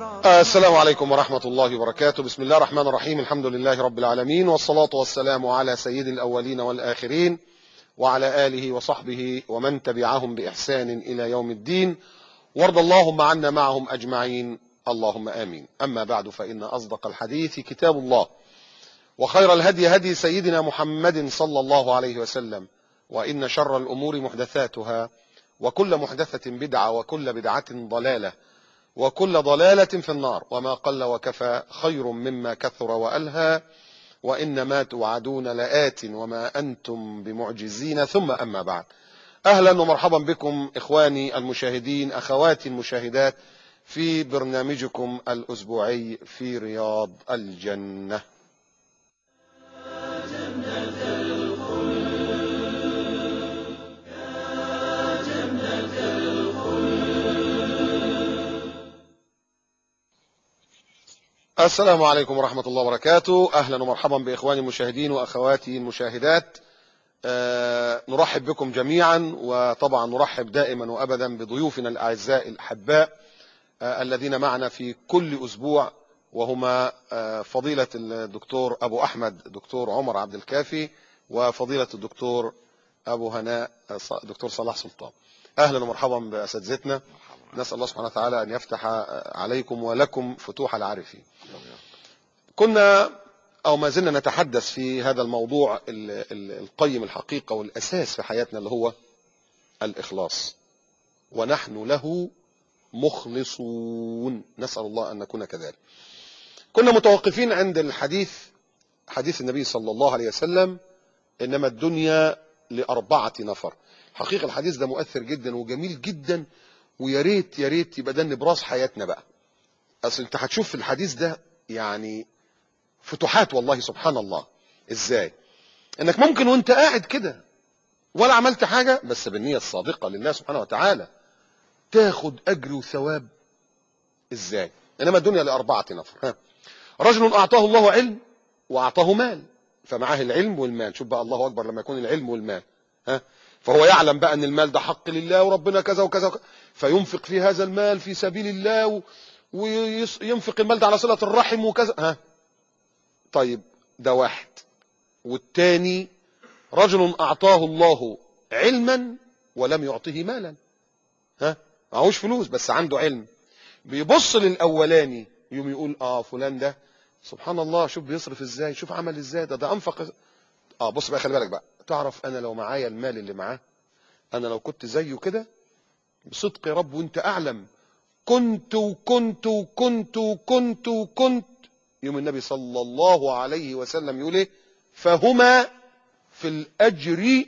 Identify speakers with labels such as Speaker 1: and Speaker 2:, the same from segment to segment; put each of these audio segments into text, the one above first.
Speaker 1: السلام عليكم ورحمة الله وبركاته. بسم الله الرحمن الرحيم. الحمد لله رب العالمين، والصلاة والسلام على سيد الأولين والآخرين وعلى آله وصحبه ومن تبعهم بإحسان إلى يوم الدين، وارض اللهم عنا معهم أجمعين، اللهم آمين. أما بعد، فإن أصدق الحديث كتاب الله، وخير الهدي هدي سيدنا محمد صلى الله عليه وسلم، وإن شر الأمور محدثاتها، وكل محدثة بدعة، وكل بدعة ضلالة، وكل ضلالة في النار. وما قل وكفى خير مما كثر وألهى، وإنما توعدون لآت وما أنتم بمعجزين. ثم أما بعد، أهلا ومرحبا بكم إخواني المشاهدين، أخواتي المشاهدات، في برنامجكم الأسبوعي في رياض الجنة. السلام عليكم ورحمة الله وبركاته. أهلا ومرحبا بإخواني المشاهدين وأخواتي المشاهدات. نرحب بكم جميعا، وطبعا نرحب دائما وأبدا بضيوفنا الأعزاء الأحباء الذين معنا في كل أسبوع، وهما فضيلة الدكتور أبو أحمد دكتور عمر عبد الكافي، وفضيلة الدكتور أبو هناء دكتور صلاح سلطان. أهلا ومرحبا بأساتذتنا. نسأل الله سبحانه وتعالى أن يفتح عليكم ولكم فتوح العارفين. كنا أو ما زلنا نتحدث في هذا الموضوع القيم الحقيقة والأساس في حياتنا، اللي هو الإخلاص، ونحن له مخلصون، نسأل الله أن نكون كذلك. كنا متوقفين عند حديث النبي صلى الله عليه وسلم: إنما الدنيا لأربعة نفر. حقيقة الحديث ده مؤثر جدا وجميل جدا، ويا ريت يا ريت يبقى ده نبراس حياتنا بقى. اصل انت هتشوف في الحديث ده يعني فتوحات، والله سبحان الله. ازاي انك ممكن وانت قاعد كده ولا عملت حاجة، بس بالنية الصادقة لله سبحانه وتعالى، تاخد اجر وثواب. ازاي؟ انما الدنيا لأربعة نفر. رجل اعطاه الله علم واعطاه مال، فمعاه العلم والمال. شوف بقى، الله اكبر لما يكون العلم والمال. فهو يعلم بقى ان المال ده حق لله وربنا كذا وكذا وكذا، فينفق في هذا المال في سبيل الله، وينفق المال ده على صلة الرحم وكذا. طيب، ده واحد. والتاني رجل اعطاه الله علما ولم يعطه مالا. معهوش فلوس بس عنده علم. بيبص للاولاني يوم يقول فلان ده سبحان الله، شوف بيصرف ازاي، شوف عمل ازاي، ده انفق. بص بقى، خلي بالك بقى، تعرف انا لو معايا المال اللي معاه، انا لو كنت زيه كده بصدق يا رب وانت اعلم، كنت وكنت وكنت وكنت وكنت. يوم النبي صلى الله عليه وسلم يقول ايه؟ فهما في الاجر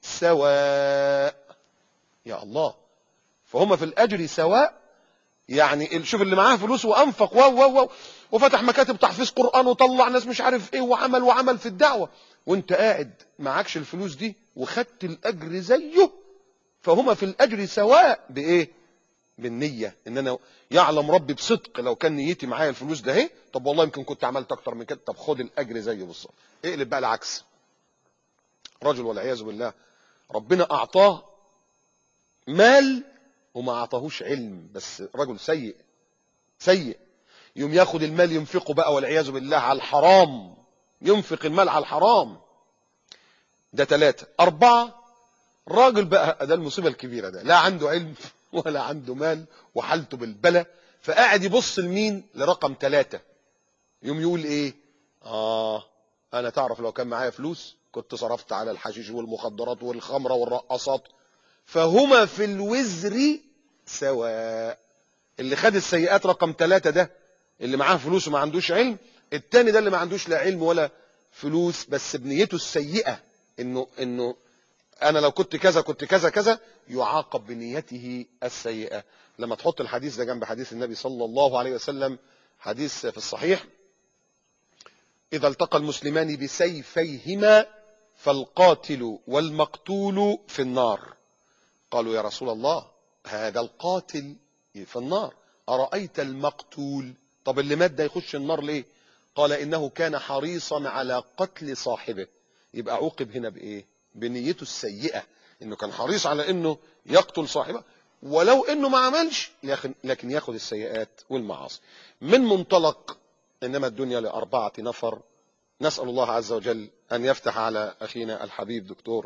Speaker 1: سواء. يا الله، فهما في الاجر سواء. يعني شوف اللي معاه فلوس وانفق وفتح مكاتب تحفيظ قرآن وطلع ناس مش عارف ايه وعمل في الدعوة، وانت قاعد معكش الفلوس دي وخدت الاجر زيه. فهما في الاجر سواء. بايه؟ بالنية. ان انا يعلم ربي بصدق لو كان نيتي معايا الفلوس ده اهي، طب والله يمكن كنت عملت اكتر من كده، طب خد الاجر زيه بالظبط. اقلب بقى العكس. رجل والعياذ بالله ربنا اعطاه مال وما اعطاهوش علم، بس رجل سيء، يوم ياخد المال ينفقه بقى والعياذ بالله على الحرام، ينفق المال على الحرام. ده 3. 4، راجل بقى، ده المصيبة الكبيرة، ده لا عنده علم ولا عنده مال وحالته بالبلة، فقاعد يبص لمين؟ لرقم 3. يوم يقول ايه؟ انا تعرف لو كان معايا فلوس كنت صرفت على الحشيش والمخدرات والخمرة والرقصات. فهما في الوزر سواء. اللي خد السيئات رقم 3 ده اللي معاه فلوس وما عندوش علم. التاني ده اللي ما عندوش لا علم ولا فلوس، بس بنيته السيئة، انه انا لو كنت كذا كنت كذا كذا، يعاقب بنيته السيئة. لما تحط الحديث ده جنب حديث النبي صلى الله عليه وسلم، حديث في الصحيح: اذا التقى المسلمان بسيفيهما فالقاتل والمقتول في النار. قالوا يا رسول الله، هذا القاتل في النار، أرأيت المقتول؟ طب اللي مات ده يخش النار ليه؟ قال إنه كان حريصا على قتل صاحبه. يبقى عوقب هنا بإيه؟ بنيته السيئة، إنه كان حريص على إنه يقتل صاحبه، ولو انه ما عملش لكن ياخد السيئات والمعاصي. من منطلق انما الدنيا لأربعة نفر، نسأل الله عز وجل ان يفتح على اخينا الحبيب دكتور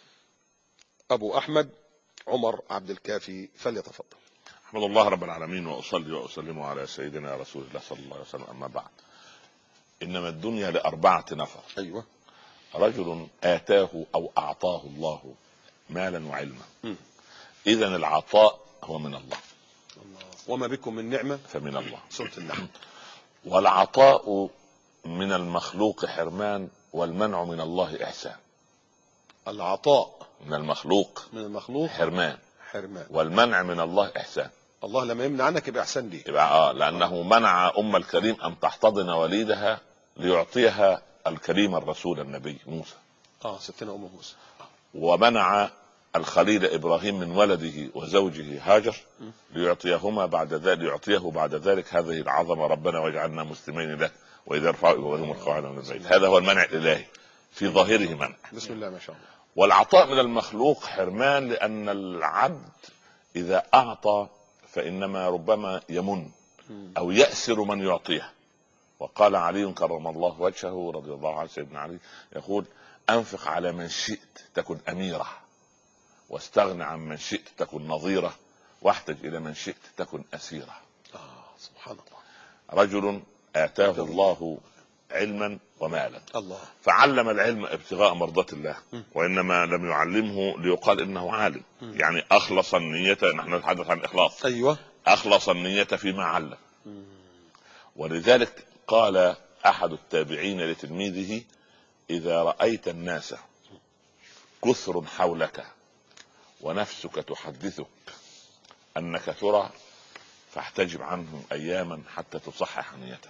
Speaker 1: ابو احمد عمر عبد الكافي، فليتفضل.
Speaker 2: احمد الله رب العالمين، واصلي واسلم على سيدنا رسول الله صلى الله عليه وسلم. اما بعد، انما الدنيا لأربعة نفر.
Speaker 1: ايوه.
Speaker 2: رجل اتاه او اعطاه الله مالا وعلما. اذا العطاء هو من الله.
Speaker 1: وما بكم من نعمة
Speaker 2: فمن الله.
Speaker 1: سورة النحل.
Speaker 2: والعطاء من المخلوق حرمان، والمنع من الله احسان.
Speaker 1: العطاء
Speaker 2: من المخلوق حرمان، والمنع من الله احسان.
Speaker 1: الله لما يمنع عنك يبقى احسان ليه.
Speaker 2: يبقى لانه منع ام الكريم ان تحتضن وليدها ليعطيها الكريم الرسول النبي موسى.
Speaker 1: ستنا ام موسى.
Speaker 2: ومنع الخليل ابراهيم من ولده وزوجه هاجر ليعطيه بعد ذلك هذه العظمه: ربنا واجعلنا مسلمين لك واذا رفعوا ابراهيم القواعد من البيت. هذا هو المنع الالهي في ظاهره منع.
Speaker 1: بسم الله ما شاء الله.
Speaker 2: والعطاء من المخلوق حرمان، لان العبد اذا اعطى فانما ربما يمن او يأسر من يعطيه. وقال علي كرم الله وجهه رضي الله عنه سيدنا علي يقول: انفق على من شئت تكن اميرة، واستغنى عن من شئت تكن نظيرة، واحتج الى من شئت تكن اسيرة.
Speaker 1: سبحان الله.
Speaker 2: رجل اتاه الله علما ومالا،
Speaker 1: الله،
Speaker 2: فعلم العلم ابتغاء مرضات الله، وانما لم يعلمه ليقال انه عالم. يعني اخلص النية، نحن نتحدث عن الاخلاص.
Speaker 1: ايوه.
Speaker 2: اخلص النية فيما علم. ولذلك قال احد التابعين لتلميذه: اذا رأيت الناس كثر حولك ونفسك تحدثك انك ترى، فاحتجب عنهم اياما حتى تصحح نيتك.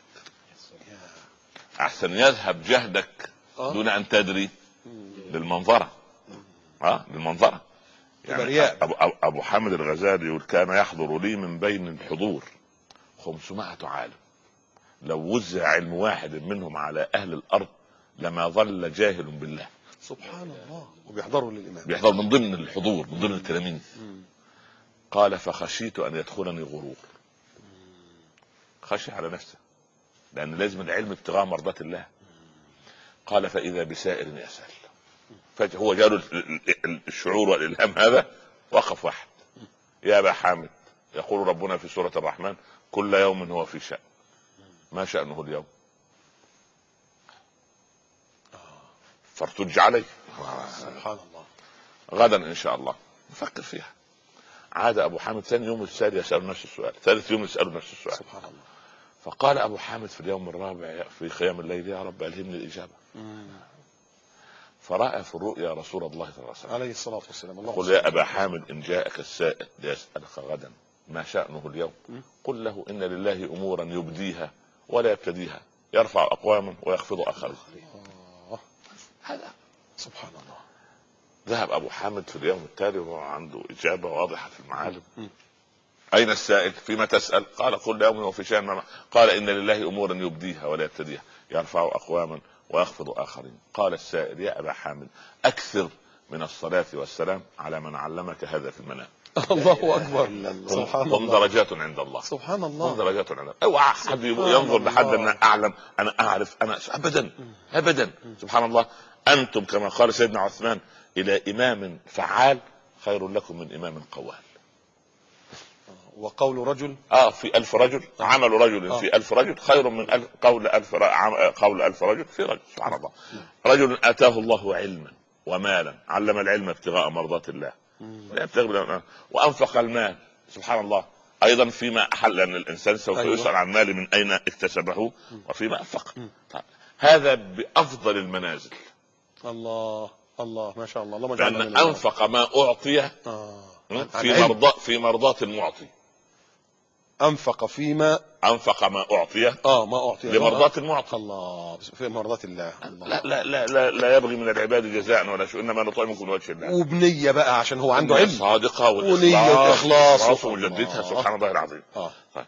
Speaker 2: احسن يذهب جهدك دون ان تدري للمنظرة. للمنظرة. يعني ابو حامد الغزالي يقول: كان يحضر لي من بين الحضور 500 عالم، لو وزع علم واحد منهم على اهل الارض لما ظل جاهل بالله.
Speaker 1: سبحان الله. وبيحضروا للامام،
Speaker 2: بيحضر من ضمن الحضور، من ضمن التلاميذ. قال: فخشيت ان يدخلني غرور. خشي على نفسه، لان لازم العلم ابتغاء مرضات الله. قال: فاذا بسائر يسأل. فهو جاله الشعور والالهام هذا، وقف واحد: يا ابا حامد، يقول ربنا في سورة الرحمن: كل يوم هو في شأن. ما شأنه اليوم؟ فارتج عليه.
Speaker 1: سبحان الله.
Speaker 2: غدا ان شاء الله نفكر فيها. عاد ابو حامد ثاني يوم الثاني يسأل نفس السؤال، ثالث يوم يسأل نفس السؤال.
Speaker 1: سبحان الله.
Speaker 2: فقال ابو حامد في اليوم الرابع في قيام الليل: يا رب الهمني الاجابة. فرأى في الرؤيا رسول الله صلى الله عليه وسلم
Speaker 1: عليه الصلاة والسلام:
Speaker 2: قل يا ابا حامد، ان جاءك السائل ليسألك غدا ما شأنه اليوم، قل له: ان لله امورا يبديها ولا يبتديها، يرفع اقواما ويخفض اخرين. هذا
Speaker 1: سبحان الله.
Speaker 2: ذهب ابو حامد في اليوم التالي وهو عنده اجابة واضحة في المعالم. اين السائل؟ فيما تسأل؟ قال: كل يوم وفي شأن. قال: ان لله امورا يبديها ولا يبتديها، يرفع اقواما ويخفض اخرين. قال السائل: يا ابا حامد، اكثر من الصلاة والسلام على من علمك هذا في المنام.
Speaker 1: الله اكبر. سبحان الله.
Speaker 2: هم درجات عند الله.
Speaker 1: سبحان الله.
Speaker 2: هم درجات عند الله. اوعى حد ينظر لحد انا اعلم، انا اعرف، انا ابدا ابدا. سبحان الله. انتم كما قال سيدنا عثمان: الى امام فعال خير لكم من امام قوال.
Speaker 1: وقول رجل
Speaker 2: في 1000 رجل، عمل رجل في 1000 رجل خير من قول 1000 رجل في رجل. سبحان الله. رجل اتاه الله علما ومالا، علم العلم ابتغاء مرضات الله، وانفق المال. سبحان الله. ايضا فيما احل، ان الانسان سوف يسأل عن مال من اين اكتسبه وفيما انفق. هذا بافضل المنازل.
Speaker 1: الله الله ما شاء الله. اللهم
Speaker 2: لان انفق ما اعطي في مرضات المعطي.
Speaker 1: انفق ما اعطي
Speaker 2: لمرضات المعطي.
Speaker 1: الله، في مرضات الله.
Speaker 2: لا لا لا لا, لا يبغي من العباد جزاء ولا شيء، انما نطعمكم لوجه الله.
Speaker 1: وبنية بقى عشان هو عنده علم
Speaker 2: صادقة
Speaker 1: ونية اخلاص
Speaker 2: ومجددها. سبحان الله العظيم.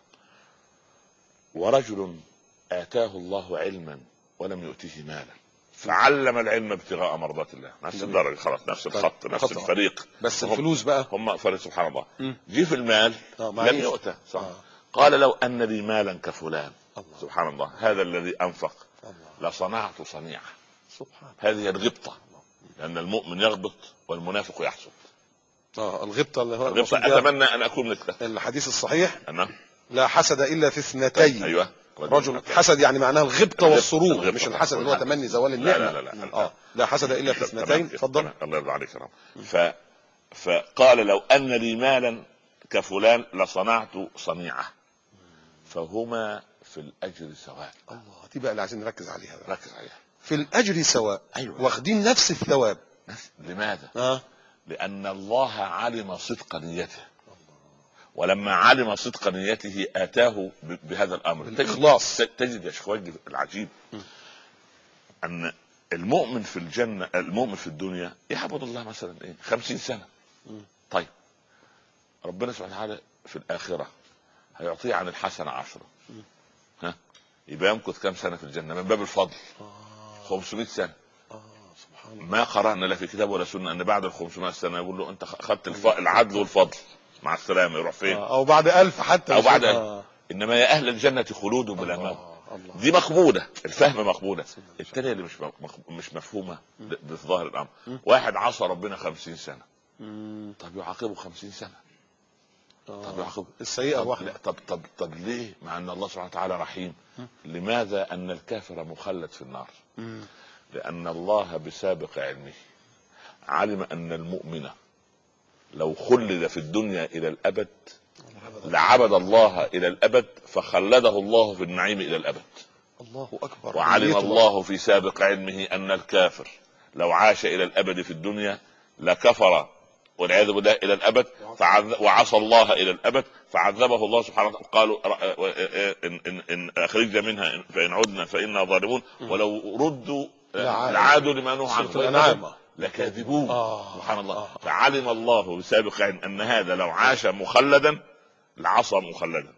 Speaker 2: ورجل آتاه الله علما ولم يؤته مالا، فعلم العلم ابتغاء مرضات الله. نفس الدرجه، خلاص، نفس الخط، نفس الفريق.
Speaker 1: بس الفلوس بقى
Speaker 2: هم فريق، سبحان الله. جه في المال لم يؤتى.
Speaker 1: آه.
Speaker 2: قال لو ان لي مالا كفلان.
Speaker 1: الله.
Speaker 2: سبحان الله، هذا الذي انفق
Speaker 1: الله.
Speaker 2: لصنعت صنيعه.
Speaker 1: سبحان
Speaker 2: هذه الغبطه، لان المؤمن يغبط والمنافق يحسد.
Speaker 1: الغبطة اللي هو
Speaker 2: الغبطه اتمنى ان اكون مثله.
Speaker 1: الحديث الصحيح
Speaker 2: انا
Speaker 1: لا حسد الا في اثنتين.
Speaker 2: ايوه،
Speaker 1: رجل حسد يعني معناها الغبطة والسرور، مش الحسد اللي هو تمني زوال النعمة.
Speaker 2: لا.
Speaker 1: لا حسد الا في اثنتين. اتفضل.
Speaker 2: الله يرضى عليك يا رب. فقال لو ان لي مالا كفلان لصنعت صنيعه فهما في الاجر سواء.
Speaker 1: الله، دي بقى اللي عايزين نركز عليها بقى.
Speaker 2: ركز عليها.
Speaker 1: في الاجر سواء.
Speaker 2: أيوة.
Speaker 1: واخدين نفس الثواب.
Speaker 2: لماذا؟ لان الله علم صدق نيته، ولما علم صدق نيته اتاه بهذا الامر
Speaker 1: بالإخلاص.
Speaker 2: تجد يا شيخ وجدي العجيب ان المؤمن في الجنه، المؤمن في الدنيا يعبد الله مثلا 50 سنه. طيب ربنا سبحانه وتعالى في الاخره هيعطيه عن الحسنه 10. يبقى يمكث كم سنه في الجنه من باب الفضل؟ 500 سنه. سبحان الله. ما قرانا لا في كتاب ولا سنه ان بعد ال 500 سنه يقول له انت اخذت العدل والفضل، مع السلامه، يروح فين؟
Speaker 1: او بعد 1000 حتى،
Speaker 2: او بعد 1000. انما يا اهل الجنه خلود بلا موت. دي مقبوله، الفهم مقبوله. الثانيه اللي مش مفهومه بظاهر الامر. واحد عصى ربنا 50 سنه. طب يعاقبه 50 سنه. طب يعاقبه
Speaker 1: السيئه واحده.
Speaker 2: طب ليه؟ مع ان الله سبحانه وتعالى رحيم. لماذا ان الكافر مخلد في النار؟ لان الله بسابق علمه علم ان المؤمن لو خلد في الدنيا الى الابد لعبد الله الى الابد فخلده الله في النعيم الى الابد.
Speaker 1: الله اكبر.
Speaker 2: وعلم الله في سابق علمه ان الكافر لو عاش الى الابد في الدنيا لكفر والعياذ بالله الى الابد وعصى الله الى الابد فعذبه الله سبحانه وتعالى. قالوا ان اخرجنا منها فان عدنا فانا ظالمون ولو ردوا لعادوا لما نهوا عنه لكاذبون. سبحان الله. فعلم الله بسابق علم ان هذا لو عاش مخلدا لعصى مخلدا،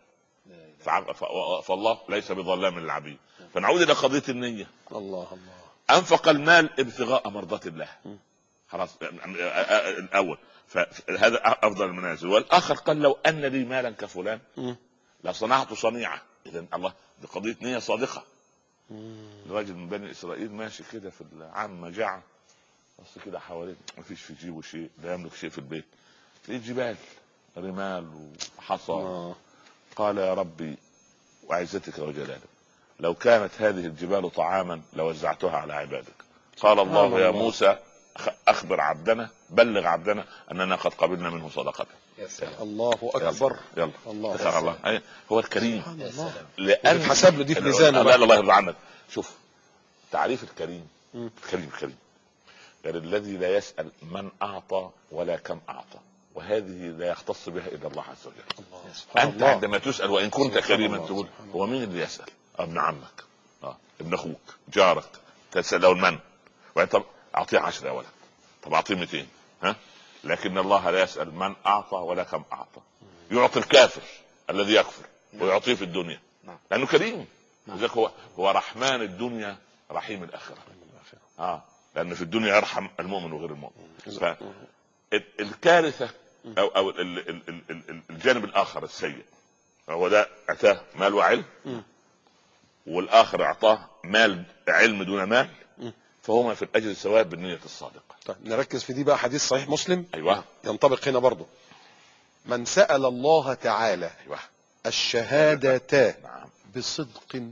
Speaker 2: فالله ليس بظلام للعبيد. فنعود الى قضيه النيه.
Speaker 1: الله
Speaker 2: انفق المال ابتغاء مرضات الله، خلاص الاول، فهذا افضل المنازل. والاخر قال لو ان لي مالا كفلان لصنعت صنيعه. اذا الله دي قضيه نيه صادقه. الراجل من بني اسرائيل ماشي كده في العام مجاعه، بص كده حواليه ما فيش في جيبه شيء، لا يملك شيء في البيت، في جبال رمال وحصى. قال يا ربي وعزتك وجلالك لو كانت هذه الجبال طعاما لوزعتها على عبادك. قال الله يا موسى اخبر عبدنا، بلغ عبدنا اننا قد قبلنا منه صدقته.
Speaker 1: الله اكبر.
Speaker 2: يلا الله هو الكريم.
Speaker 1: لان حسب له دي في ميزانه.
Speaker 2: لا الله يرضى عنك. شوف تعريف الكريم. الكريم قال الذي لا يسأل من اعطى ولا كم اعطى، وهذه لا يختص بها الا الله عز وجل. انت عندما تسأل وان كنت كريما تقول هو مين اللي يسأل؟ ابن عمك، ابن اخوك، جارك، تسأله المن، طب اعطيه 10 يا ولد، طب اعطيه 200. لكن الله لا يسأل من اعطى ولا كم اعطى. يعطي الكافر الذي يكفر ويعطيه في الدنيا لانه كريم. لذلك هو رحمن الدنيا رحيم الاخره. لان في الدنيا يرحم المؤمن وغير المؤمن. فالكارثه او الجانب الاخر السيء هو ده اتاه مال وعلم، والاخر اعطاه مال علم دون مال، فهما في الاجر سواء بالنية الصادقة.
Speaker 1: طيب نركز في دي بقى. حديث صحيح مسلم.
Speaker 2: ايوه.
Speaker 1: ينطبق هنا برضو. من سأل الله تعالى الشهادة بصدق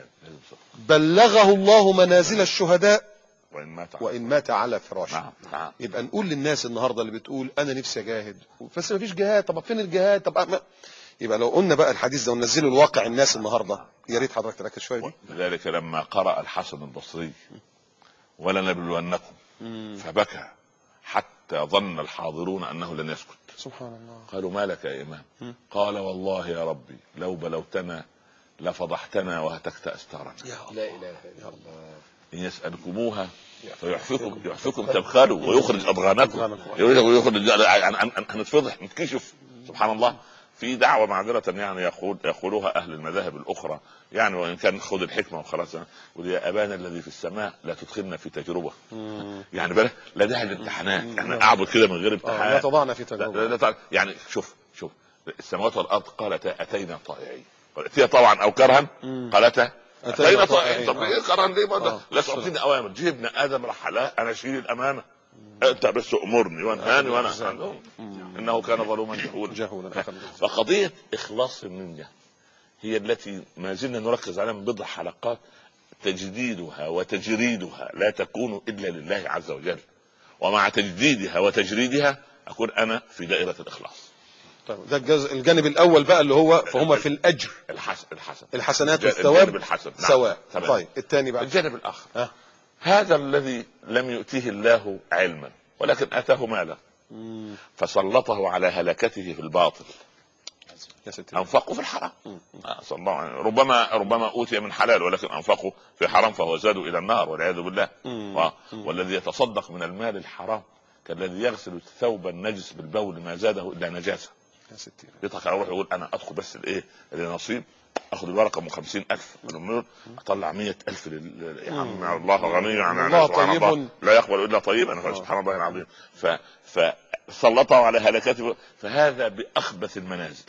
Speaker 1: بلغه الله منازل الشهداء وإن مات على فراشه. يبقى نقول للناس النهاردة اللي بتقول أنا نفسي أجاهد بس ما فيش جهاد، طب فين الجهاد؟ طب يبقى لو قلنا بقى الحديث ده وننزله الواقع الناس النهاردة، يا ريت حضرتك تركز شوية دي.
Speaker 2: لذلك لما قرأ الحسن البصري ولنبلونكم فبكى حتى ظن الحاضرون أنه لن يسكت.
Speaker 1: سبحان الله.
Speaker 2: قالوا ما لك يا إمام؟ قال والله يا ربي لو بلوتنا لفضحتنا وهتكت أستارنا.
Speaker 1: لا إله إلا الله.
Speaker 2: إن يسألكموها فيحفكم تبخلوا ويخرج أضغانكم، ويخرج هنتفضح نتكشف. سبحان الله. في دعوه معذره يعني يقولوها اهل المذاهب الاخرى، يعني وان كان خذ الحكمه وخلاص، يقول يا ابانا الذي في السماء لا تدخلنا في تجربه. يعني بلا لا داعي للامتحانات، يعني اعبد كده من غير امتحان.
Speaker 1: لا تضعنا في تجربه.
Speaker 2: يعني شوف السماوات والارض قالتا اتينا طائعين، اتيها طوعا او كرها، قالتا اتينا طائعين. طب ايه كرها ليه؟ لا تعطيني اوامر، جبنا ادم رحلاه انا اشيل الامانه، انت بس امرني وانهاني وانا عنهم، انه كان ظلوما جهولا. فقضيه اخلاص النيه هي التي ما زلنا نركز عليها من بضع حلقات. تجديدها وتجريدها لا تكون الا لله عز وجل، ومع تجديدها وتجريدها اكون انا في دائره الاخلاص.
Speaker 1: طيب ده الجانب الاول بقى اللي هو فهم في الاجر الحسنات والثواب
Speaker 2: الحسن
Speaker 1: سواء. طيب الثاني بقى
Speaker 2: الجانب الاخر هذا الذي لم يؤتيه الله علما ولكن اتاه مالا فسلطه على هلكته في الباطل، انفقوا في الحرام. ربما اوتي من حلال ولكن انفقوا في حرام فهو زاد الى النار والعياذ بالله. والذي يتصدق من المال الحرام كالذي يغسل الثوب النجس بالبول ما زاده الا نجاسه. يضحك على روحه يقول انا ادخل بس الايه النصيب، اخذ الورقه من 50,000 من النور اطلع 100,000 يا عم الله غني عن
Speaker 1: الله طيب
Speaker 2: لا يقبل الا طيبا. سبحان الله العظيم. فسلطه على هلكته، فهذا باخبث المنازل،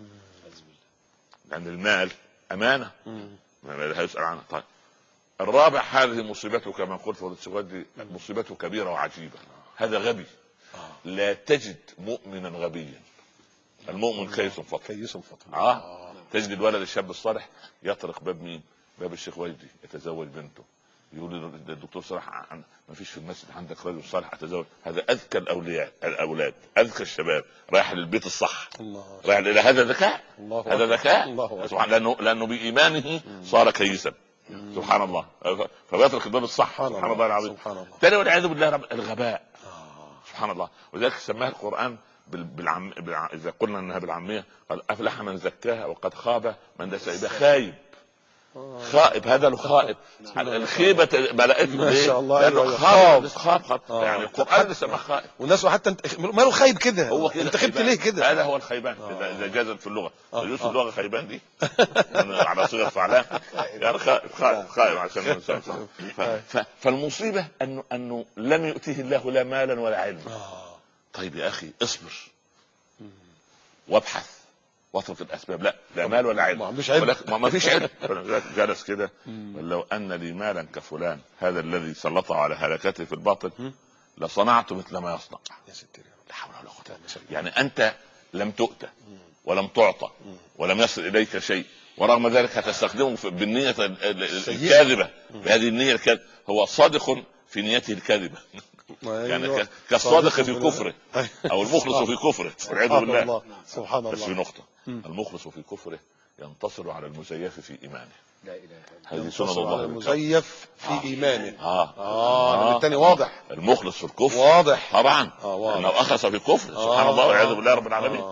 Speaker 2: لان المال امانه لا يسال عنها. طيب الرابع هذه مصيبته كما قلت والسواد مصيبته كبيره وعجيبه. هذا غبي. لا تجد مؤمنا غبيا، المؤمن كيس فطن. تجد الولد الشاب الصالح يطرق باب مين؟ باب الشيخ وجدي يتزوج بنته، يقول الدكتور صلاح ما فيش في المسجد عندك رجل صالح اتزوج. هذا اذكى الاولاد اذكى الشباب، رايح للبيت الصح، رايح الى هذا ذكاء. هذا ذكاء لانه بايمانه صار كيسا. سبحان الله. فبيترك الباب الصح. سبحان الله العظيم. تاني والعياذ بالله الغباء. سبحان الله. وذلك سماها القرآن إذا قلنا أنها بالعامية قال أفلح من زكاها وقد خاب من دساها. خايب هذا الخائب. الخيبة ملائكة
Speaker 1: ما شاء الله.
Speaker 2: لأنه خاب يعني القرآن سماه خائب.
Speaker 1: والناس حتى ماله خايب كده،
Speaker 2: هو كده
Speaker 1: انت خيبت ليه كده؟
Speaker 2: هذا هو الخيبان. إذا جازت في اللغة يجوز في اللغة خيبان دي على صيغة فعلان يعني خائب عشان فالمصيبة أنه لم يؤتيه الله لا مالا ولا علما. طيب يا أخي اصبر وابحث واترك الاسباب. لا مال ولا علم، ما فيش علم. جلس كده لو ان لي مالا كفلان هذا الذي سلطه على هلكته في الباطل لصنعت مثل ما يصنع. لا حول ولا قوه. يعني انت لم تؤتى ولم تعطى ولم يصل اليك شيء، ورغم ذلك هتستخدمه بالنية الكاذبة. بهذه النية الكاذبة هو صادق في نيته الكاذبة يعني كالصادق في كفره او المخلص في كفره والعياذ بالله.
Speaker 1: سبحان الله.
Speaker 2: بس في نقطة، المخلص في كفره ينتصر على المزيف في ايمانه.
Speaker 1: لا اله الا
Speaker 2: الله. هذه سنة الله.
Speaker 1: المزيف في ايمانه. الثاني واضح.
Speaker 2: المخلص في الكفر
Speaker 1: واضح
Speaker 2: طبعا انه اخلص في الكفر. سبحان الله والعياذ بالله رب العالمين.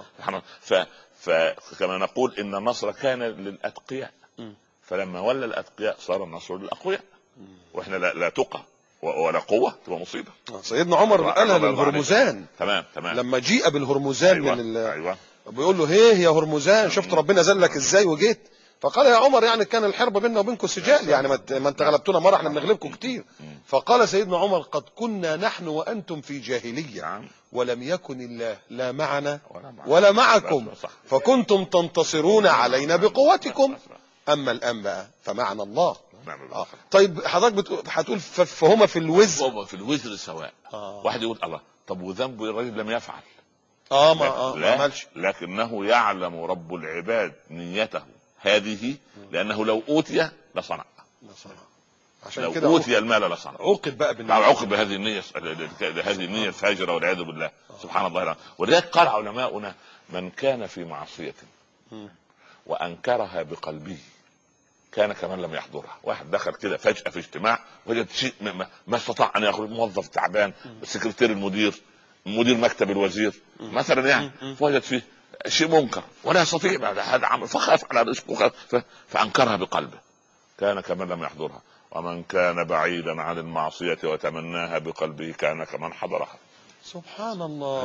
Speaker 2: فكما نقول ان النصر كان للاتقياء، فلما ولى الاتقياء صار النصر للاقوياء. واحنا لا تقى ولا قوة تبقى مصيبة.
Speaker 1: سيدنا عمر قالها للهرمزان.
Speaker 2: تمام
Speaker 1: لما جيء بالهرمزان.
Speaker 2: أيوة.
Speaker 1: بيقول له هيه يا هرمزان، شفت ربنا ذلك ازاي وجيت؟ فقال يا عمر يعني كان الحرب بيننا وبينكم سجال، يعني ما انت غلبتونا مرة احنا بنغلبكم كتير. فقال سيدنا عمر قد كنا نحن وانتم في جاهلية ولم يكن الله لا معنا ولا معكم فكنتم تنتصرون علينا بقوتكم، اما الان بقى فمعنا الله. طيب حضرتك هتقول فهما في
Speaker 2: الوزر سواء. واحد يقول الله طب وذنبه الرجل لم يفعل
Speaker 1: ما عملش،
Speaker 2: لكنه يعلم رب العباد نيته هذه، لانه لو اوتي لصنع. عشان كده اوتي المال لصنع.
Speaker 1: عوقب بقى
Speaker 2: عوقب بهذه النية، هذه النية الفاجرة والعياذ بالله. سبحان الله. ولذلك قال علماؤنا من كان في معصية وانكرها بقلبه كان كمان لم يحضرها. واحد دخل كده فجأة في اجتماع وجد شيء ما استطاع ان يخرج، موظف تعبان، سكرتير المدير، مدير مكتب الوزير مثلا يعني، فوجد فيه شيء منكر ولا يستطيع بعد هذا عمل، فخاف على رزقه فانكرها بقلبه كان كمان لم يحضرها. ومن كان بعيدا عن المعصية وتمناها بقلبه كان كمن حضرها.
Speaker 1: سبحان الله.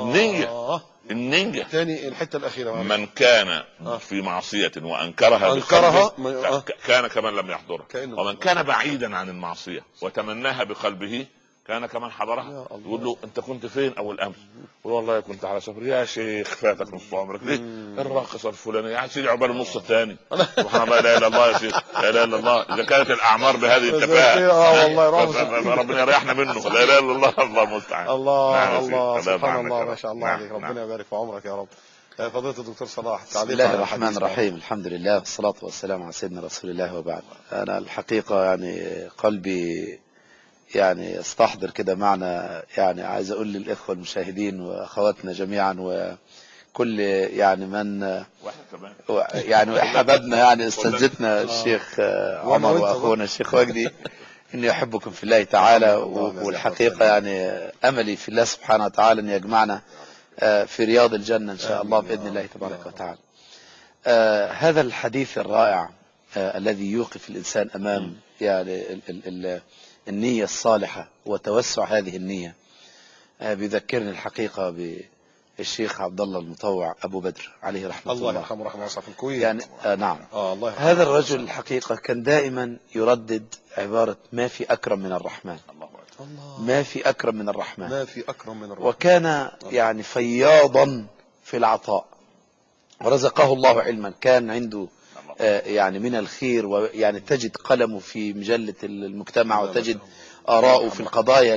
Speaker 2: النية
Speaker 1: تاني الحته الاخيره.
Speaker 2: من كان في معصية وانكرها بقلبه كان كمن لم يحضرها، ومن كان بعيدا عن المعصية وتمناها بقلبه كان كمن حضرها. يقول له انت كنت فين اول امس؟ يقول والله كنت على سفر. يا شيخ فاتك نص عمرك ليه؟ الراقصه الفلانيه يا سيدي عقبال النص الثاني. سبحان الله، لا اله الا الله يا شيخ، لا اله الا الله. اذا كانت الاعمار بهذه التفاهه والله ربنا يريحنا منه. لا اله الا الله، الله المستعان.
Speaker 1: الله الله سبحان الله، ما شاء الله عليك. ربنا يبارك في عمرك يا رب. فضيلة الدكتور صلاح.
Speaker 3: بسم الله الرحمن الرحيم. الحمد لله والصلاة والسلام على سيدنا رسول الله وبعد. أنا الحقيقة يعني قلبي يعني استحضر كده معنى، يعني عايز أقول للإخوة المشاهدين وأخواتنا جميعا وكل يعني من يعني حبابنا يعني استاذتنا الشيخ عمر وأخونا الشيخ وجدي إني أحبكم في الله تعالى. والحقيقة يعني أملي في الله سبحانه وتعالى أن يجمعنا في رياض الجنة إن شاء الله بإذن الله تبارك وتعالى. هذا الحديث الرائع الذي يوقف الإنسان أمام يعني النية الصالحة وتوسع هذه النية بيذكرني الحقيقة بالشيخ عبد الله المطوع أبو بدر عليه رحمة الله.
Speaker 1: الله يرحمه رحمه واسعة في الكويت.
Speaker 3: يعني نعم.
Speaker 1: الله
Speaker 3: هذا الرجل الحقيقة كان دائما يردد عبارة ما في أكرم من الرحمن. ما في أكرم من الرحمن.
Speaker 1: ما في أكرم من الرحمن.
Speaker 3: وكان يعني فياضا في العطاء، ورزقه الله علما. كان عنده يعني من الخير، ويعني تجد قلمه في مجلة المجتمع، وتجد آراءه في القضايا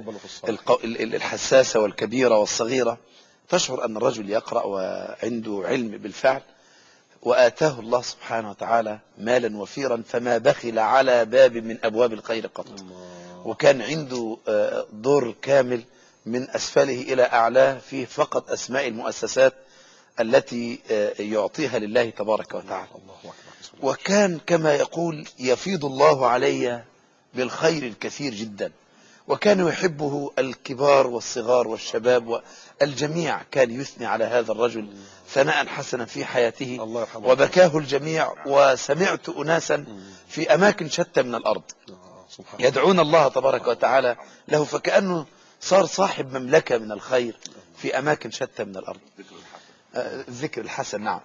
Speaker 3: الحساسة والكبيرة والصغيرة. تشعر أن الرجل يقرأ وعنده علم بالفعل. وآتاه الله سبحانه وتعالى مالا وفيرا فما بخل على باب من أبواب الخير قط. وكان عنده دور كامل من أسفله إلى أعلاه فيه فقط أسماء المؤسسات التي يعطيها لله تبارك وتعالى. وكان كما يقول يفيض الله علي بالخير الكثير جدا. وكان يحبه الكبار والصغار والشباب والجميع. كان يثني على هذا الرجل ثناء حسنا في حياته، وبكاه الجميع. وسمعت أناسا في أماكن شتى من الأرض يدعون الله تبارك وتعالى له، فكأنه صار صاحب مملكة من الخير في أماكن شتى من الأرض. الذكر الحسن. نعم.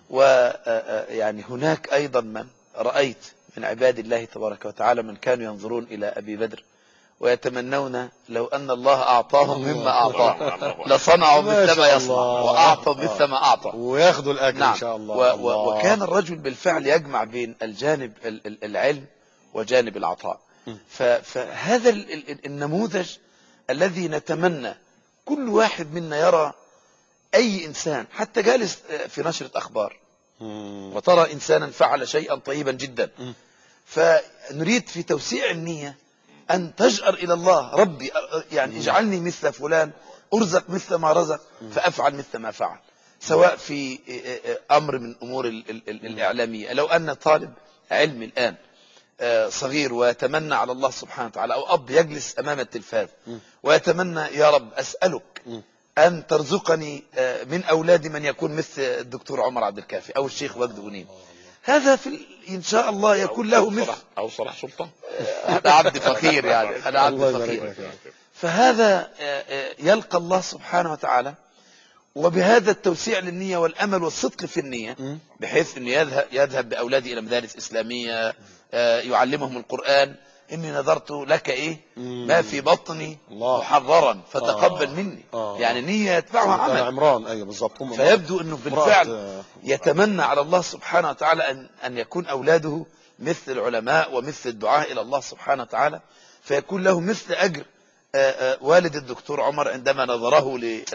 Speaker 3: ويعني هناك أيضا من رأيت من عباد الله تبارك وتعالى من كانوا ينظرون إلى أبي بدر ويتمنون لو أن الله أعطاهم مما أعطاه لصنعوا مثل ما يصنع وأعطوا مثل ما أعطى
Speaker 1: وياخذوا الأجر.
Speaker 3: نعم.
Speaker 1: إن شاء الله.
Speaker 3: وكان الرجل بالفعل يجمع بين الجانب العلم وجانب العطاء. فهذا النموذج الذي نتمنى كل واحد منا يرى أي إنسان حتى جالس في نشرة أخبار وترى إنسانا فعل شيئا طيبا جدا، فنريد في توسيع النية أن تجأر إلى الله. ربي يعني اجعلني مثل فلان، أرزق مثل ما رزق، فأفعل مثل ما فعل. سواء في أمر من أمور الإعلامية، لو أن طالب علم الآن صغير ويتمنى على الله سبحانه وتعالى، أو أب يجلس أمام التلفاز ويتمنى يا رب أسألك أن ترزقني من أولادي من يكون مثل الدكتور عمر عبد الكافي أو الشيخ وجد غنيم، هذا إن شاء الله يكون له مثل
Speaker 2: أو صلاح سلطان.
Speaker 3: أنا عبد فقير يعني، أنا عبد فقير. فهذا يلقى الله سبحانه وتعالى. وبهذا التوسيع للنية والأمل والصدق في النية، بحيث أنه يذهب بأولادي إلى مدارس إسلامية يعلمهم القرآن. إني نذرت لك إيه ما في بطني محررا فتقبل مني. يعني نية يتبعها عمل.
Speaker 1: عمران. أيوة بالضبط.
Speaker 3: فيبدو أنه بالفعل يتمنى على الله سبحانه وتعالى أن يكون أولاده مثل العلماء ومثل الدعاء إلى الله سبحانه وتعالى، فيكون له مثل أجر والد الدكتور عمر عندما نظره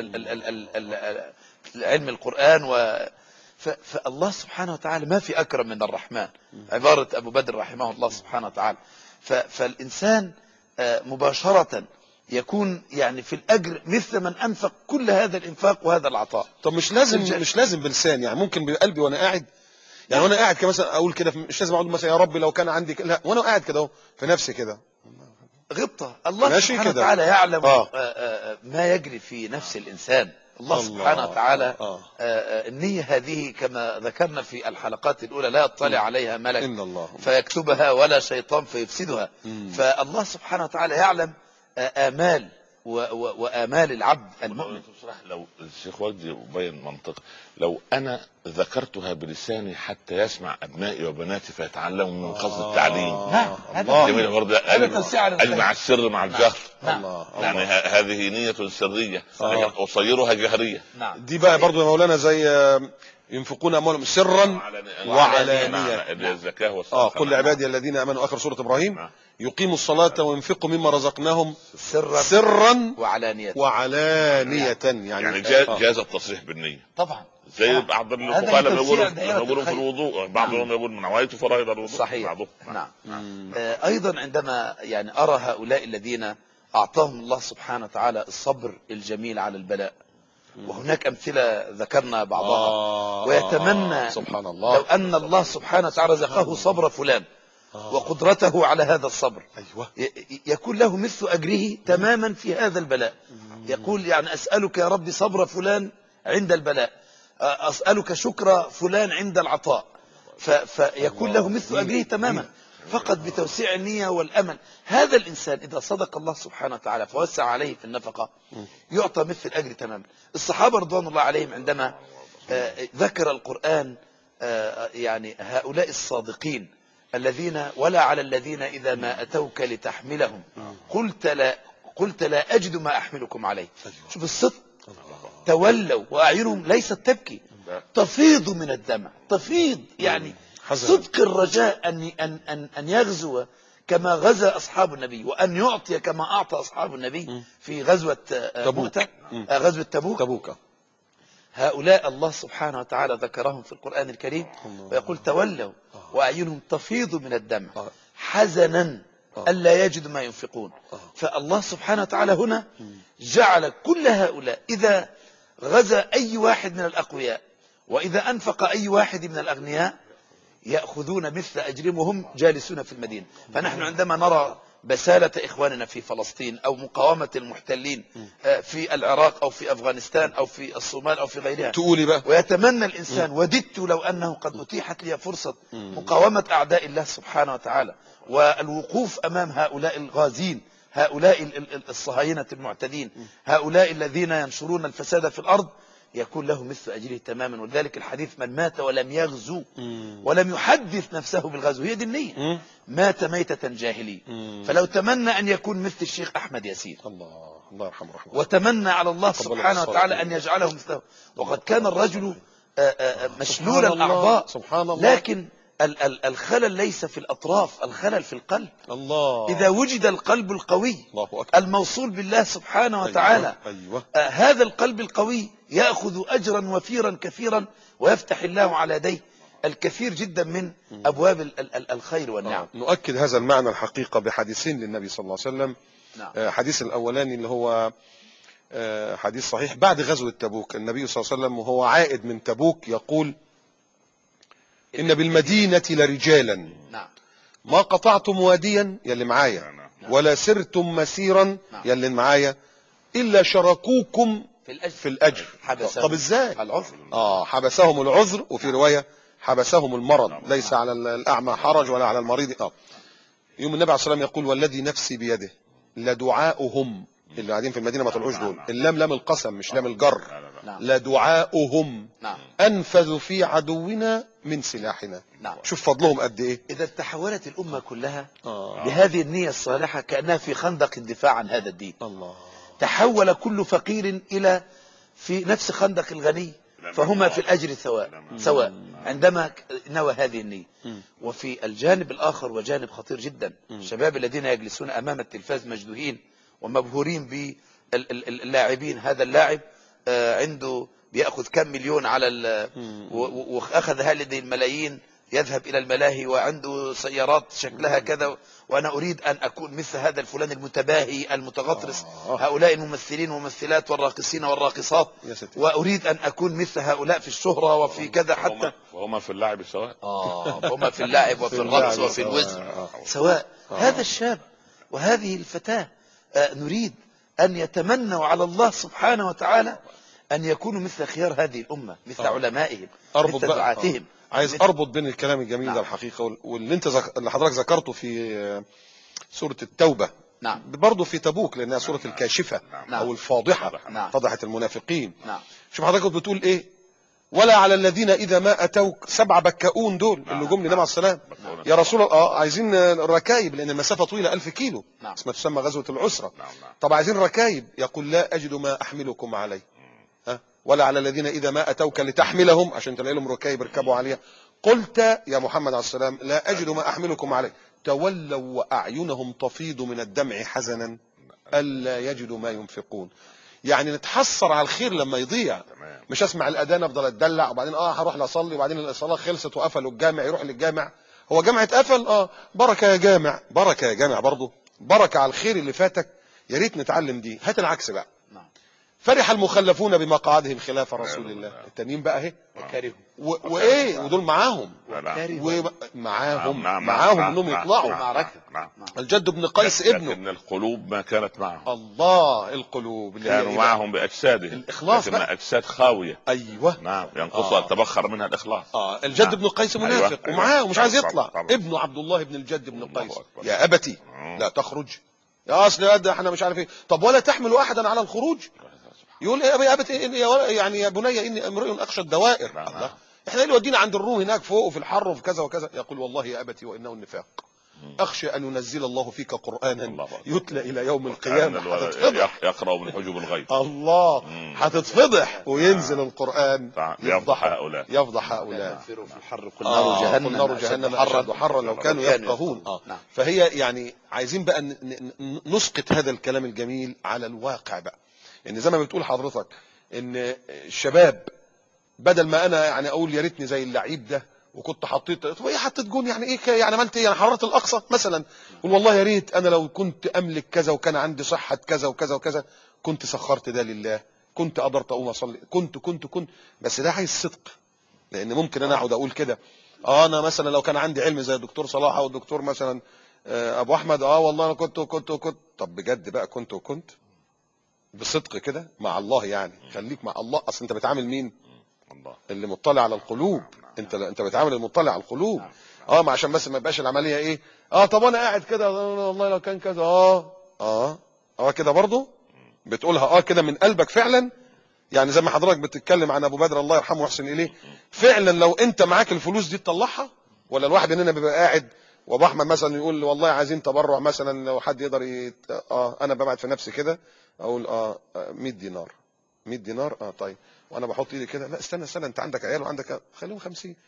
Speaker 3: لعلم القرآن. فالله سبحانه وتعالى ما في أكرم من الرحمن، عبارة أبو بدر رحمه الله سبحانه وتعالى. فالإنسان مباشرة يكون يعني في الأجر مثل من أنفق كل هذا الإنفاق وهذا العطاء.
Speaker 1: طب مش لازم بلسان، يعني ممكن بقلبي وأنا قاعد، يعني وأنا قاعد كمثلا أقول كده، مش لازم أقول مثلا يا رب لو كان عندي لا، وأنا قاعد كده في نفسي كده
Speaker 3: غبطة. الله سبحانه وتعالى يعلم ما يجري في نفس الإنسان. الله سبحانه وتعالى النية هذه كما ذكرنا في الحلقات الأولى لا يطلع عليها ملك فيكتبها ولا شيطان فيفسدها. فالله سبحانه وتعالى يعلم آمال وآمال العبد المؤمن.
Speaker 2: لو الشيخ وجدي يبين منطق، لو انا ذكرتها بلساني حتى يسمع ابنائي وبناتي فيتعلموا من قصد التعليم.
Speaker 3: نعم،
Speaker 2: جميل برضه. اجمع السر مع الجهر. يعني هذه نية سرية اصيرها جهرية.
Speaker 1: دي بقى برضه يا مولانا زي ينفقون اموالهم سرا وعلانية.
Speaker 2: الزكاة والصدقة.
Speaker 1: قل لعبادي الذين امنوا، اخر سورة ابراهيم، يقيموا الصلاة وينفقوا مما رزقناهم سرا وعلانية.
Speaker 2: يعني جاز التصريح بالنية
Speaker 3: طبعا،
Speaker 2: زي بعض الفقهاء يقولون في الوضوء، بعضهم يقول نويت فرائض الوضوء.
Speaker 3: صحيح. نعم. ايضا عندما يعني ارى هؤلاء الذين اعطاهم الله سبحانه وتعالى الصبر الجميل على البلاء، وهناك امثله ذكرنا بعضها، ويتمنى
Speaker 1: سبحان الله
Speaker 3: لو ان الله سبحانه وتعالى رزقه صبر فلان وقدرته على هذا الصبر، يكون له مثل أجره تماما في هذا البلاء. يقول يعني أسألك يا رب صبر فلان عند البلاء، أسألك شكر فلان عند العطاء، فيكون له مثل أجره تماما، فقط بتوسيع النية والأمل. هذا الإنسان إذا صدق الله سبحانه وتعالى فوسع عليه في النفقة يعطى مثل الأجر تماما. الصحابة رضوان الله عليهم عندما ذكر القرآن يعني هؤلاء الصادقين الذين ولا على الذين إذا ما أتوك لتحملهم قلت لا أجد ما أحملكم عليه. شوف الصدق، تولوا وأعينهم ليست تبكي، تفيض من الدمع، تفيض يعني صدق الرجاء أن يغزو كما غزا أصحاب النبي، وأن يعطي كما أعطى أصحاب النبي في غزوة تبوك. هؤلاء الله سبحانه وتعالى ذكرهم في القرآن الكريم ويقول تولوا وأعينهم تفيض من الدمع حزنا ألا يجدوا ما ينفقون. فالله سبحانه وتعالى هنا جعل كل هؤلاء إذا غزا أي واحد من الأقوياء وإذا أنفق أي واحد من الأغنياء يأخذون مثل أجرهم وهم جالسون في المدينة. فنحن عندما نرى بسالة إخواننا في فلسطين أو مقاومة المحتلين في العراق أو في أفغانستان أو في الصومال أو في غيرها،
Speaker 1: تقولي بقى
Speaker 3: ويتمنى الإنسان وددت لو أنه قد أتيحت لي فرصة مقاومة أعداء الله سبحانه وتعالى والوقوف أمام هؤلاء الغازين، هؤلاء الصهاينة المعتدين، هؤلاء الذين ينشرون الفساد في الأرض، يكون له مثل أجره تماما. ولذلك الحديث من مات ولم يغزو ولم يحدث نفسه بالغزو، هي دي النية، مات ميتة جاهلية. فلو تمنى أن يكون مثل الشيخ أحمد ياسين،
Speaker 1: الله يرحمه رحمه،
Speaker 3: وتمنى على الله سبحانه وتعالى أن يجعله مثله، وقد كان الرجل مشلول الأعضاء،
Speaker 1: سبحان الله،
Speaker 3: لكن الخلل ليس في الأطراف، الخلل في القلب.
Speaker 1: الله،
Speaker 3: إذا وجد القلب القوي الموصول بالله سبحانه وتعالى، هذا القلب القوي يأخذ أجرا وفيرا كثيرا ويفتح الله على يديه الكثير جدا من أبواب الخير والنعم.
Speaker 1: نؤكد هذا المعنى الحقيقة بحديثين للنبي صلى الله عليه وسلم. حديث الأولاني اللي هو حديث صحيح بعد غزوة تبوك، النبي صلى الله عليه وسلم وهو عائد من تبوك يقول إن بالمدينة لرجالا ما قطعتم واديا يلي معايا ولا سرتم مسيرا يلي معايا إلا شركوكم في الأجر. طب ازاي؟ حبسهم العذر، وفي رواية حبسهم المرض، ليس على الأعمى حرج ولا على المريض. يوم النبي عليه الصلاة والسلام يقول والذي نفسي بيده لدعاؤهم، اللي قاعدين في المدينة ما طلعوش دول، اللام لام القسم مش لام الجر، لدعاؤهم أنفذ في عدونا من سلاحنا. شوف فضلهم قد ايه.
Speaker 3: إذا تحولت الأمة كلها بهذه النية الصالحة كأنها في خندق الدفاع عن هذا الدين. تحول كل فقير إلى في نفس خندق الغني، فهما في الأجر سواء عندما نوى هذه النية. وفي الجانب الآخر وجانب خطير جدا، الشباب الذين يجلسون أمام التلفاز مجدوهين ومبهورين باللاعبين. هذا اللاعب عنده بيأخذ كم مليون على وأخذ هذه الملايين يذهب إلى الملاهي وعنده سيارات شكلها كذا، وأنا أريد أن أكون مثل هذا الفلان المتباهي المتغطرس، هؤلاء الممثلين والممثلات والراقصين والراقصات، وأريد أن أكون مثل هؤلاء في الشهرة وفي كذا، حتى
Speaker 2: وهما في اللعب سواء.
Speaker 3: هما في اللعب وفي الرقص وفي الوزن سواء. هذا الشاب وهذه الفتاة نريد أن يتمنوا على الله سبحانه وتعالى أن يكونوا مثل خيار هذه الأمة، مثل علمائهم، مثل دعاتهم.
Speaker 1: عايز أربط بين الكلام الجميل ده الحقيقة واللي اللي حضرتك ذكرته في سورة التوبة،
Speaker 3: نعم.
Speaker 1: برضه في تبوك لانها سوره الكاشفه او الفاضحه،
Speaker 3: نعم.
Speaker 1: فضحت المنافقين.
Speaker 3: نعم.
Speaker 1: شوف حضرتك بتقول ايه؟ ولا على الذين اذا ما اتوك، 7 بكاؤون دول اللي جم للنبي عليه السلام يا رسول الله، عايزين ركايب لان المسافه طويله 1000 كيلو، اسمها تسمى غزوه العسره. طب عايزين ركايب، يقول لا اجد ما احملكم عليه. ولا على الذين اذا ما اتوك لتحملهم، عشان تلاقي لهم ركايب يركبوا عليها، قلت يا محمد عليه السلام لا اجد ما احملكم عليه، تولوا واعينهم تفيض من الدمع حزنا الا يجدوا ما ينفقون. يعني نتحسر على الخير لما يضيع. مش اسمع الاذان افضل اتدلع وبعدين هروح اصلي وبعدين الصلاه خلصت وقفلوا الجامع، يروح للجامع. هو جامع اتقفل؟ بركه يا جامع، بركه يا جامع، برضه بركه على الخير اللي فاتك. يا ريت نتعلم دي. هات العكس بقى. فرح المخلفون بمقعدهم خلاف رسول الله. التانيين بقى اهي وايه، ودول معاهم معاهم انهم يطلعوا. الجد بن قيس ابنه،
Speaker 2: لكن القلوب ما كانت معهم.
Speaker 1: الله، القلوب اللي
Speaker 2: كانوا معهم باجسادهم،
Speaker 1: الاخلاص
Speaker 2: لكن اجساد خاويه.
Speaker 1: ايوه
Speaker 2: نعم، ينقصها تبخر منها الاخلاص.
Speaker 1: الجد بن قيس منافق ومعاه ومش عايز يطلع. ابنه عبد الله بن الجد بن قيس، يا ابتي لا تخرج، يا اصل احنا مش عارف ايه. طب ولا تحمل احدا على الخروج؟ يقول يا ابت يعني يا بني اني امرئ اخشى الدوائر. الله، احنا اللي ودينا عند الروم هناك فوق وفي الحر وفي كذا وكذا. يقول والله يا ابتي وانه النفاق، اخشى ان ينزل الله فيك قرانا يتلى الى يوم القيامه
Speaker 2: يقرا من حجب الغيب.
Speaker 1: الله، هتتفضح وينزل القران
Speaker 2: يفضح هؤلاء
Speaker 3: في الحر قل
Speaker 1: نار جهنم اشد حرا لو كانوا يفقهون. فهي يعني عايزين بقى نسقط هذا الكلام الجميل على الواقع بقى. ان زي ما بتقول حضرتك ان الشباب بدل ما انا يعني اقول يا ريتني زي اللعيب ده وكنت حطيت، طب ايه حطيت جون يعني ايه يعني عملت ايه يعني حررت الاقصى مثلا، قول والله يا ريت انا لو كنت املك كذا وكان عندي صحه كذا وكذا وكذا كنت سخرت ده لله، كنت قدرت اقوم اصلي، كنت بس ده عايز صدق. لان ممكن انا اقعد اقول كده انا مثلا لو كان عندي علم زي الدكتور صلاح او الدكتور مثلا ابو احمد والله انا كنت طب بجد بقى كنت بصدق كده مع الله. يعني خليك مع الله، اصل انت بتعامل مين؟ الله اللي مطلع على القلوب. انت بتعامل المطلع على القلوب. ما عشان بس ما يبقاش العمليه ايه طب انا قاعد كده والله لو كان كذا كده برضه بتقولها كده من قلبك فعلا. يعني زي ما حضرتك بتتكلم عن ابو بدر الله يرحمه ويحسن اليه، فعلا لو انت معاك الفلوس دي تطلعها، ولا الواحد مننا بيبقى قاعد وابو احمد مثلا يقول والله عايزين تبرع مثلا لو حد يقدر انا ببعت في نفسي كده اقول 100 دينار 100 دينار طيب، وانا بحط ايدي كده لا استنى انت عندك عيال وعندك خليهم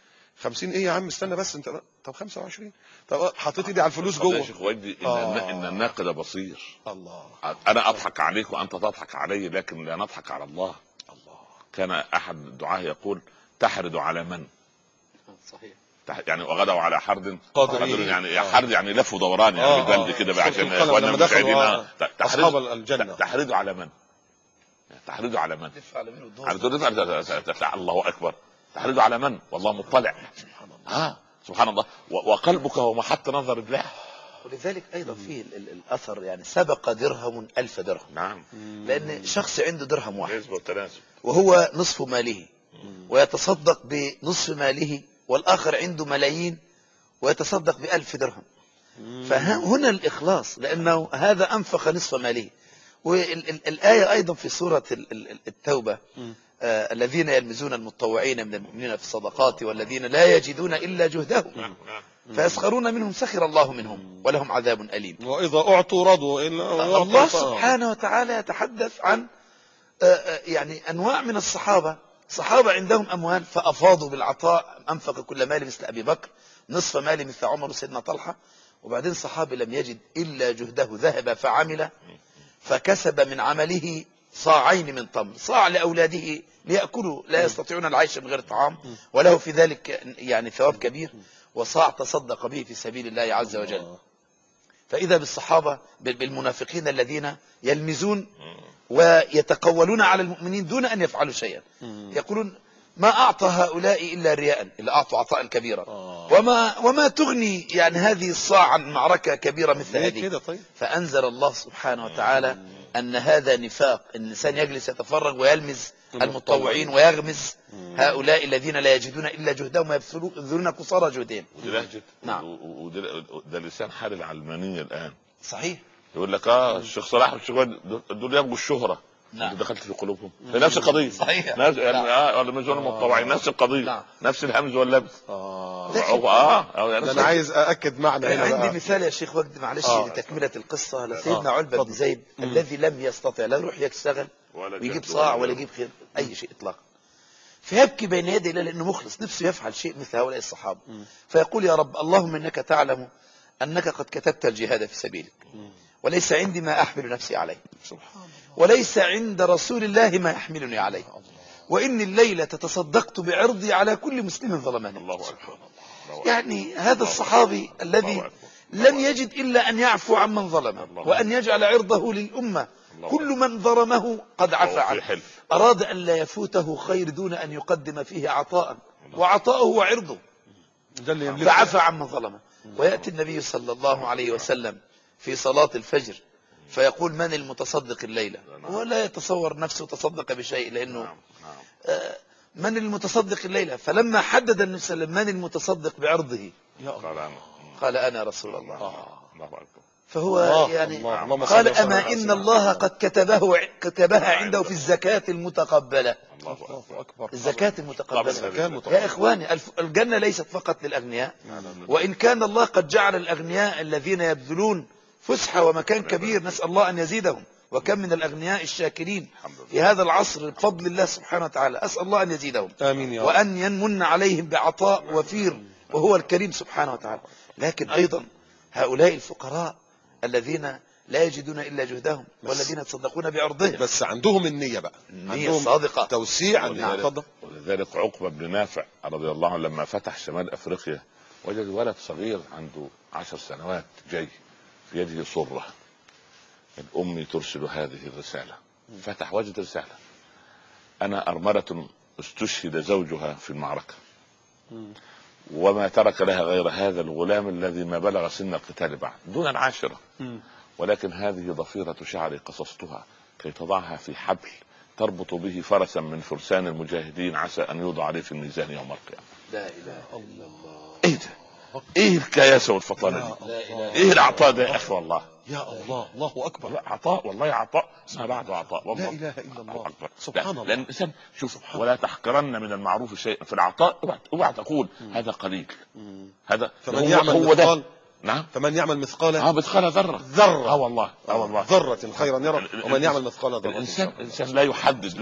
Speaker 1: 50 ايه يا عم استنى بس انت طب 25 طب حطيت ايدي على الفلوس جوه.
Speaker 2: يا شيخ ودي ان الناقد بصير.
Speaker 1: الله،
Speaker 2: انا اضحك عليك وانت تضحك علي لكن لا نضحك على الله. كان احد الدعاة يقول تحرد على من؟
Speaker 3: صحيح.
Speaker 2: يعني وغدوا على حرد
Speaker 1: قادرين.
Speaker 2: يعني حرد يعني لف ودوران يعني بالبلد كده عشان اخواننا المشاهدين.
Speaker 1: اصحاب الجنه
Speaker 2: تحرد على من؟ تحرد على من؟ الله اكبر. تحرد على من؟ والله مطلع. سبحان الله. وقلبك هو محط نظر الله.
Speaker 3: ولذلك ايضا فيه الاثر يعني سبق درهم 1000 درهم.
Speaker 2: نعم.
Speaker 3: لان شخص عنده درهم واحد وهو نصف ماله ويتصدق بنصف ماله، والآخر عنده ملايين ويتصدق ب1000 درهم. فهنا الإخلاص، لأنه هذا أنفق نصف ماله. والآية أيضا في سورة التوبة الذين يلمزون المتطوعين من المؤمنين في الصدقات والذين لا يجدون إلا جهدهم فيسخرون منهم سخر الله منهم ولهم عذاب أليم.
Speaker 1: وإذا أعطوا رضوا.
Speaker 3: الله سبحانه وتعالى يتحدث عن يعني أنواع من الصحابة عندهم أموال فأفاضوا بالعطاء، أنفق كل مال مثل أبي بكر، نصف مال مثل عمر وسيدنا طلحة. وبعدين صحابي لم يجد إلا جهده ذهب فعمل فكسب من عمله صاعين من تمر، صاع لأولاده ليأكلوا لا يستطيعون العيش من غير طعام وله في ذلك يعني ثواب كبير، وصاع تصدق به في سبيل الله عز وجل. فإذا بالصحابة بالمنافقين الذين يلمزون ويتقولون على المؤمنين دون أن يفعلوا شيئا، يقولون ما أعطى هؤلاء إلا رياء، إلا أعطوا عطاء كبيرا وما تغني يعني هذه الصاع عن معركة كبيرة مثل هذه. فأنزل الله سبحانه وتعالى أن هذا نفاق، أن الإنسان يجلس يتفرغ ويلمز المتطوعين ويغمز هؤلاء الذين لا يجدون إلا جهدهم ويبذلون قصارى جهدهم.
Speaker 2: نعم. وده لسان حال العلمانية الآن.
Speaker 3: صحيح.
Speaker 2: يقول لك الشيخ صلاح والشيخ دول يبغوا الشهره.
Speaker 3: نعم.
Speaker 2: انت دخلت في قلوبهم في نفس القضيه.
Speaker 3: صحيح.
Speaker 2: نفس يعني ولا مزون المتطوعين نفس القضيه.
Speaker 3: نعم.
Speaker 2: نفس الهمز واللبس.
Speaker 1: انا عايز ااكد معنى هنا
Speaker 3: عندي
Speaker 1: بقى.
Speaker 3: مثال يا شيخ وجدي معلش لتكمله القصه لسيدنا علبه بن زيد الذي لم يستطع لا يروح يشتغل ويجيب صاع ولا يجيب خير اي شيء اطلاقا، فيبكي بين يدي الله لانه مخلص نفسه يفعل شيء مثل هؤلاء الصحابه. فيقول يا رب اللهم انك تعلم انك قد كتبت الجهاد في سبيلك وليس عندي ما احمل نفسي عليه، وليس عند رسول الله ما يحملني عليه، واني الليله تصدقت بعرضي على كل مسلم ظلمني.
Speaker 2: الله اكبر.
Speaker 3: يعني هذا الصحابي الذي لم يجد إلا أن يعفو عمن ظلمه وأن يجعل عرضه للأمة، كل من ظلمه قد عفى عنه، أراد أن لا يفوته خير دون أن يقدم فيه عطاء، وعطاءه هو عرضه فعفى عمن ظلمه. ويأتي النبي صلى الله عليه وسلم في صلاة الفجر فيقول من المتصدق الليلة؟ هو لا يتصور نفسه تصدق بشيء لأنه من المتصدق الليلة، فلما حدد النبي صلى الله عليه وسلم من المتصدق بعرضه قال أنا رسول الله. فهو يعني قال أما إن الله قد كتبها عنده في الزكاة المتقبلة. الزكاة المتقبلة يا إخواني، الجنة ليست فقط للأغنياء، وإن كان الله قد جعل الأغنياء الذين يبذلون فسحة ومكان كبير نسأل الله أن يزيدهم، وكم من الأغنياء الشاكرين في هذا العصر بفضل الله سبحانه وتعالى، أسأل الله أن يزيدهم
Speaker 1: آمين يا رب.
Speaker 3: وأن يمن عليهم بعطاء وفير وهو الكريم سبحانه وتعالى. لكن أيضا هؤلاء الفقراء الذين لا يجدون إلا جهدهم والذين يتصدقون بعرضهم
Speaker 1: بس عندهم النية بقى،
Speaker 3: النية الصادقة
Speaker 1: توسيع.
Speaker 2: ولذلك عقبة بن نافع رضي الله عنه لما فتح شمال أفريقيا وجد ولد صغير عنده 10 سنوات جاي في يده صرة، الأم ترسل هذه الرسالة، فتح وجد رسالة: أنا أرملة استشهد زوجها في المعركة وما ترك لها غير هذا الغلام الذي ما بلغ سن القتال بعد دون العاشرة، ولكن هذه ضفيرة شعري قصصتها كي تضعها في حبل تربط به فرسا من فرسان المجاهدين عسى أن يوضع عليه في الميزان يوم القيامة.
Speaker 3: لا إله إلا الله.
Speaker 2: إيه ده؟ إيه الكياسة والفطانة دي؟ إيه العطاء ده يا أخي؟ والله
Speaker 1: يا الله، الله أكبر.
Speaker 2: لا عطاء، والله عطاء ما بعده عطاء.
Speaker 1: لا إله إلا الله، سبحان الله.
Speaker 2: لأن الإنسان شوف ولا تحقرن من المعروف شيئا، في العطاء اوعى تقول هذا قليل، هذا
Speaker 1: فمن يعمل مثقال.
Speaker 2: نعم،
Speaker 1: فمن يعمل مثقال
Speaker 2: مثقال ذرة.
Speaker 1: والله ذرة خيرا يرى ومن يعمل مثقال ذرة.
Speaker 2: الإنسان لا يحدد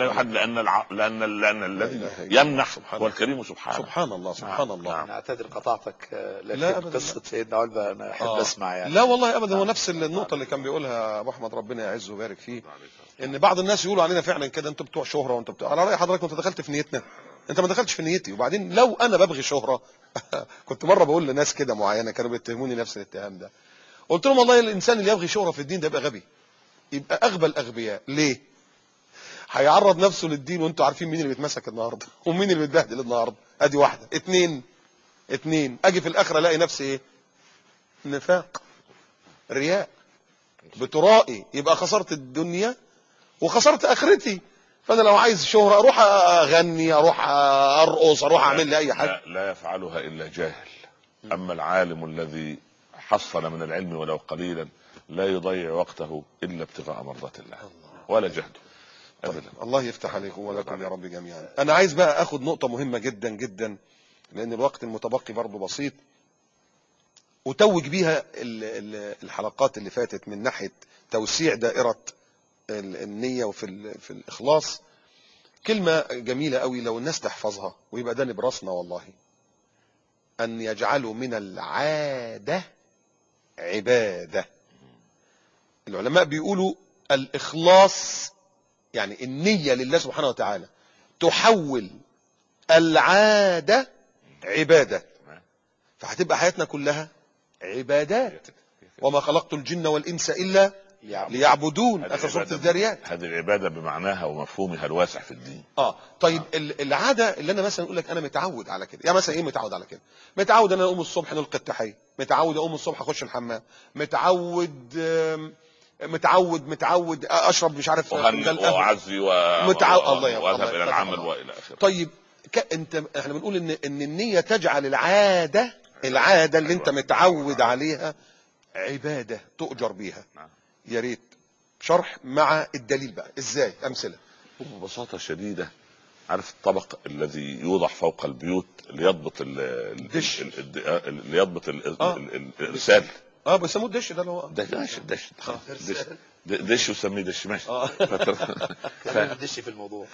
Speaker 2: لأن الذي يمنح هو الكريم سبحانه.
Speaker 1: سبحان الله، سبحان الله.
Speaker 3: أنا أعتذر قطعتك، لكن قصة سيدنا علبة أنا أحب أسمع يعني.
Speaker 1: لا والله أبدا، هو نفس النقطة اللي كان بيقولها أبو أحمد ربنا يعزه ويبارك فيه، إن بعض الناس يقولوا علينا فعلا كده أنتوا بتوع شهرة وأنتوا بتوع. على رأي حضرتك أنت دخلت في نيتنا، انت ما دخلتش في نيتي. وبعدين لو انا ببغي شهرة كنت مرة بقول لناس كده معينة كانوا بيتهموني نفس الاتهام ده، قلت لهم والله الانسان اللي يبغي شهرة في الدين ده يبقى غبي، يبقى اغبى الاغبياء. ليه؟ هيعرض نفسه للدين وانتوا عارفين مين اللي بيتمسك النهارده ومين اللي بيتبهدل النهارده. ادي واحدة. اتنين اجي في الاخره الاقي نفسي ايه؟ نفاق، رياء، بترائي، يبقى خسرت الدنيا وخسرت اخرتي. فانا لو عايز شهرة اروح اغني، اروح ارقص، اروح اعمل لي اي حاجه.
Speaker 2: لا يفعلها الا جاهل. اما العالم الذي حصل من العلم ولو قليلا لا يضيع وقته الا ابتغاء مرضات الله ولا جهده ابدا.
Speaker 1: الله يفتح عليكم ولكم يا رب جميعا. انا عايز بقى اخد نقطه مهمه جدا جدا لان الوقت المتبقي برضه بسيط، وتوج بيها الحلقات اللي فاتت من ناحيه توسيع دائره النية وفي الإخلاص. كلمة جميلة قوي لو الناس تحفظها ويبقى ده نبراسنا والله: أن يجعلوا من العادة عبادة. العلماء بيقولوا الإخلاص يعني النية لله سبحانه وتعالى تحول العادة عبادة، فهتبقى حياتنا كلها عبادات. وما خلقت الجن والإنس إلا ليعبدون، اخر سوره الذاريات.
Speaker 2: هذه العباده بمعناها ومفهومها الواسع في الدين.
Speaker 1: طيب العاده اللي انا مثلا اقول لك انا متعود على كده، يعني مثلا ايه متعود على كده؟ متعود انا اقوم الصبح نلقي التحيه، متعود اقوم الصبح اخش الحمام، متعود اشرب مش عارف
Speaker 2: واعزي واذهب الى العمل والى اخره.
Speaker 1: طيب احنا بنقول ان النيه تجعل العاده اللي انت متعود عليها عباده تؤجر بيها. يا ريت شرح مع الدليل بقى ازاي، امثله.
Speaker 2: ببساطة شديدة، عارف الطبق الذي يوضع فوق البيوت ليضبط
Speaker 1: الدش.
Speaker 2: ليضبط الارسال؟
Speaker 1: بيسموه الدش ده اللي هو
Speaker 2: دش دش وسميه دش ماشي.
Speaker 3: خلينا ندش في الموضوع.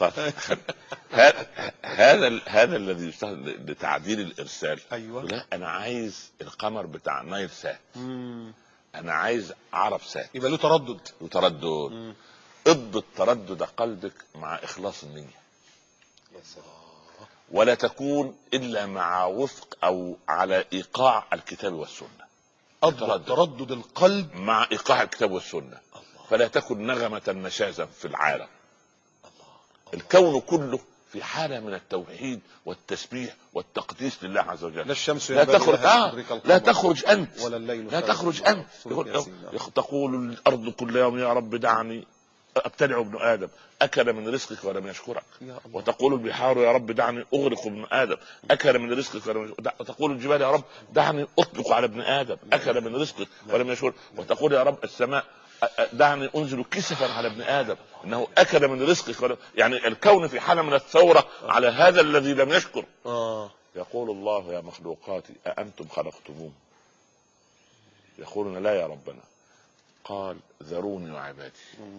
Speaker 2: هذا الذي يستخدم لتعديل الارسال.
Speaker 1: ايوه.
Speaker 2: لا، انا عايز القمر بتاع نايل سات، انا عايز عرب سات،
Speaker 1: يبقى له تردد
Speaker 2: وتردد. اضبط تردد قلبك مع اخلاص النية، ولا تكون الا مع وفق او على ايقاع الكتاب والسنة.
Speaker 1: اضبط تردد القلب
Speaker 2: مع ايقاع الكتاب والسنة. فلا تكن نغمة نشازا في العالم. الكون كله في حالة من التوحيد والتسبيح والتقديس لله عز وجل.
Speaker 1: لا الشمس
Speaker 2: لا تخرج انت
Speaker 1: ولا الليل
Speaker 2: لا تخرج انت. تقول الارض كل يوم يا رب دعني ابتلع ابن ادم اكل من رزقك ولم يشكرك. وتقول البحار يا رب دعني اغرق ابن ادم اكل من رزقك ولم يشكرك. وتقول الجبال يا رب دعني اطبق على ابن ادم اكل من رزقك ولم يشكرك. وتقول يا رب السماء دعني انزل كسفا على ابن ادم انه اكل من رزقك يعني الكون في حاله من الثوره على هذا الذي لم يشكر. يقول الله يا مخلوقاتي اانتم خلقتموه؟ يقولون لا يا ربنا. قال ذروني وعبادي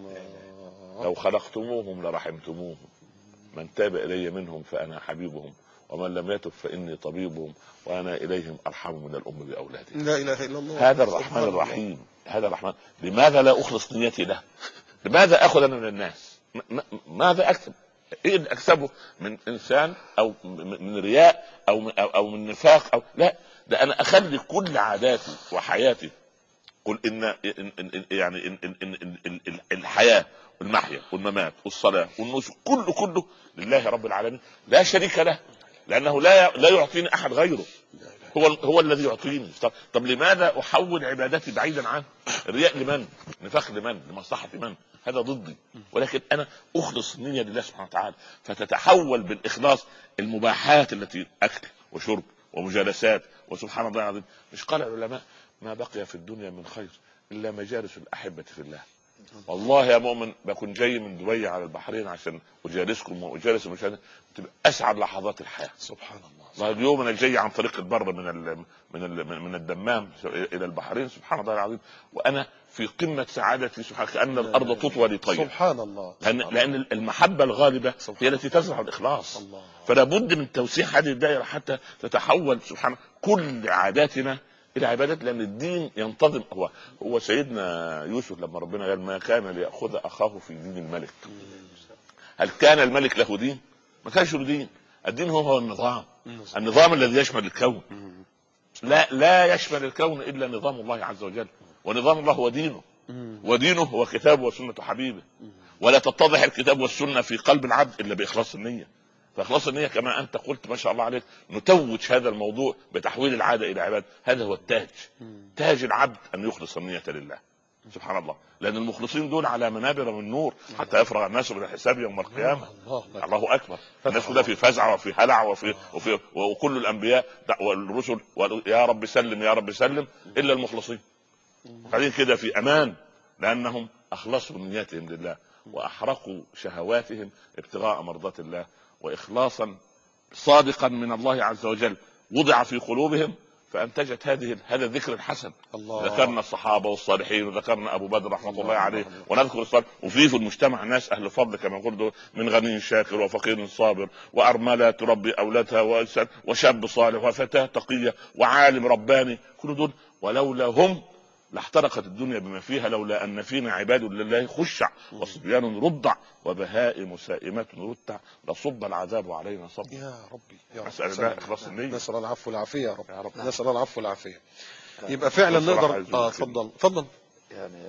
Speaker 2: لو خلقتموهم لرحمتموهم، من تاب الي منهم فانا حبيبهم، ومن لم يتب فاني طبيبهم، وانا اليهم ارحم من الام باولادها.
Speaker 1: لا اله الا الله.
Speaker 2: هذا الرحمن الرحيم، هذا الرحمن. لماذا لا اخلص نيتي له؟ لماذا اخذ انا من الناس؟ ماذا اكسب؟ ايه اللي اكسبه من انسان او من رياء او من نفاق او لا؟ ده انا اخلي كل عاداتي وحياتي. قل ان يعني إن الحياه والمحيا والممات والصلاه والنسك كله لله رب العالمين لا شريك له، لانه لا يعطيني احد غيره. هو الذي يعطيني. طب لماذا احول عبادتي بعيدا عنه؟ الرياء لمن؟ نفاق لمن؟ لمصلحه من؟ هذا ضدي. ولكن انا اخلص النيه لله سبحانه وتعالى، فتتحول بالاخلاص المباحات التي اكل وشرب ومجالسات. وسبحان الله العظيم، مش قال العلماء ما بقي في الدنيا من خير الا مجالس الاحبه في الله. والله يا مؤمن بكون جاي من دبي على البحرين عشان اجالسكم واجالس المشاهدين، تبقى اسعد لحظات الحياه.
Speaker 1: سبحان الله.
Speaker 2: اليوم انا جاي عن طريق البر من الدمام الى البحرين، سبحان الله العظيم، وانا في قمه سعادتي، سبحان كأن الارض تطوى لي طيب.
Speaker 1: سبحان الله.
Speaker 2: لان المحبه الغالبه هي التي تزرع الاخلاص. فلا بد من توسيع هذه الدائره حتى تتحول سبحان كل عاداتنا الى عبادات، لان الدين ينتظم. هو سيدنا يوسف لما ربنا قال ما كان ليأخذ اخاه في دين الملك، هل كان الملك له دين؟ ما كانش له دين. الدين هو النظام الذي يشمل الكون. لا يشمل الكون الا نظام الله عز وجل، ونظام الله هو دينه، ودينه هو كتابه وسنه حبيبه. ولا تتضح الكتاب والسنه في قلب العبد الا باخلاص النيه. فاخلاص النيه كما انت قلت ما شاء الله عليك، نتوج هذا الموضوع بتحويل العاده الى عباده. هذا هو التاج. تاج العبد ان يخلص النيه لله سبحان الله، لان المخلصين دول على منابر من نور حتى يفرغ الناس من الحساب يوم القيامه. الله اكبر. الناس كلها في فزع وفي هلع وكل الانبياء والرسل يا رب سلم يا رب سلم الا المخلصين. قاعدين كده في امان لانهم اخلصوا نياتهم لله واحرقوا شهواتهم ابتغاء مرضات الله، واخلاصا صادقا من الله عز وجل وضع في قلوبهم فانتجت هذا الذكر الحسن. ذكرنا الصحابه والصالحين، وذكرنا ابو بدر رحمه الله عليه، ونذكر الصالح. وفي المجتمع ناس اهل فضل كما قلت، من غني شاكر وفقير صابر وارمله تربي اولادها وشاب صالح وفتاه تقيه وعالم رباني، كل دول ولولا هم لاحترقت الدنيا بما فيها، لولا ان فينا عباد لله خشع وصبيان رضع وبهائم سائمات رتع لصب العذاب علينا صب.
Speaker 1: يا ربي يا رب.
Speaker 2: نسأل الله اخلاص النية.
Speaker 1: نسأل العفو والعافية يا رب. نسأل العفو والعافية. يبقى فعلا نقدر اتفضل.
Speaker 3: يعني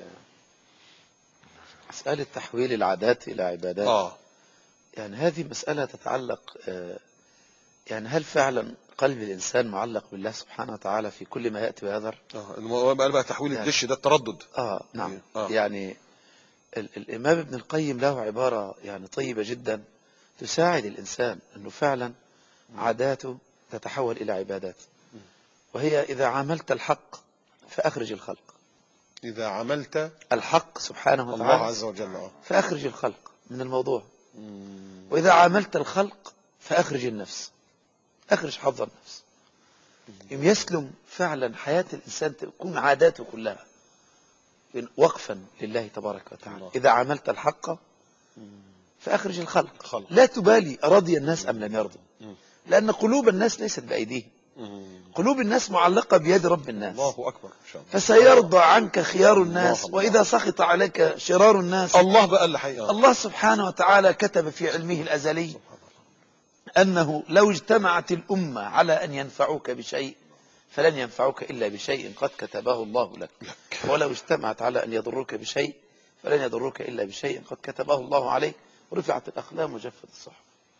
Speaker 3: مسألة تحويل العادات الى عبادات يعني هذه مسألة تتعلق يعني هل فعلا قلب الانسان معلق بالله سبحانه وتعالى في كل ما ياتي ويذر؟
Speaker 1: بقى تحويل يعني الدش ده التردد.
Speaker 3: نعم. يعني الامام ابن القيم له عبارة يعني طيبة جدا تساعد الانسان انه فعلا عاداته تتحول الى عبادات، وهي اذا عاملت الحق فاخرج الخلق.
Speaker 1: إذا عملت
Speaker 3: الحق سبحانه
Speaker 1: الله
Speaker 3: وتعالى
Speaker 1: عز وجل
Speaker 3: فأخرج الخلق من الموضوع، وإذا عاملت الخلق فأخرج النفس، أخرج حظ النفس. يوم يسلم فعلا حياة الإنسان تكون عاداته كلها وقفا لله تبارك وتعالى. إذا عملت الحق فأخرج الخلق، لا تبالي أرضي الناس أم لم يرضوا، لأن قلوب الناس ليست بأيديهم، قلوب الناس معلقة بيد رب الناس.
Speaker 1: الله أكبر.
Speaker 3: فسيرضى عنك خيار الناس وإذا سخط عليك شرار الناس.
Speaker 1: الله بقى اللي حقيقة.
Speaker 3: الله سبحانه وتعالى كتب في علمه الأزلي أنه لو اجتمعت الأمة على أن ينفعوك بشيء فلن ينفعوك إلا بشيء قد كتبه الله لك، ولو اجتمعت على أن يضروك بشيء فلن يضروك إلا بشيء قد كتبه الله عليك، ورفعت الأقلام وجفت الصحف.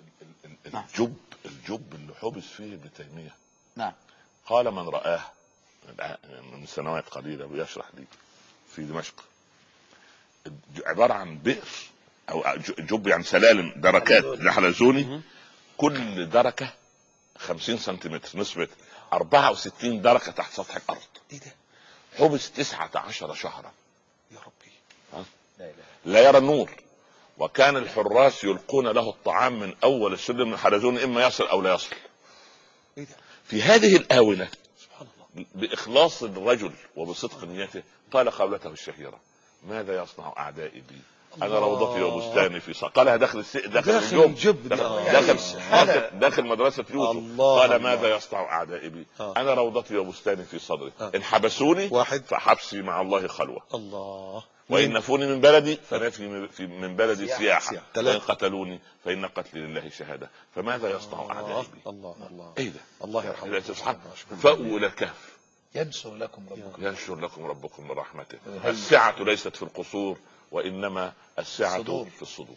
Speaker 2: الجب اللي حبس فيه ابن تيمية،
Speaker 3: نعم،
Speaker 2: قال من رآه من سنوات قليلة ويشرح لي في دمشق، عبارة عن بئر أو جب يعني سلالم دركات لحلزوني، كل دركة 50 سنتيمتر، نسبة 64 دركة تحت سطح الأرض.
Speaker 1: إيه ده؟
Speaker 2: حبس 19 شهرا
Speaker 1: يا ربي.
Speaker 2: لا يرى النور، وكان الحراس يلقون له الطعام من أول السلم من حلزوني، إما يصل أو لا يصل.
Speaker 1: إيه ده؟
Speaker 2: في هذه الآونة
Speaker 1: سبحان الله.
Speaker 2: بإخلاص الرجل وبصدق نيته قال قولته الشهيرة: ماذا يصنع أعدائي بي؟ أنا روضتي وبستاني في صقر. قالها داخل الجب، داخل مدرسة يوسف. قال: ماذا يصنع أعدائي بي؟ أنا روضتي وبستاني في صدري. إن حبسوني فحبسي مع الله خلوة.
Speaker 1: الله.
Speaker 2: وإن نفوني من بلدي فنفي من بلدي سياحة. وإن قتلوني فإن قتلي لله شهادة. فماذا يصنع أعدائي بي؟
Speaker 1: الله الله.
Speaker 2: إيه ده؟
Speaker 1: الله يرحمه.
Speaker 2: فأووا إلى الكهف
Speaker 3: ينشر
Speaker 2: لكم ربكم من رحمته. السعة ليست في القصور، وإنما السعة في الصدور.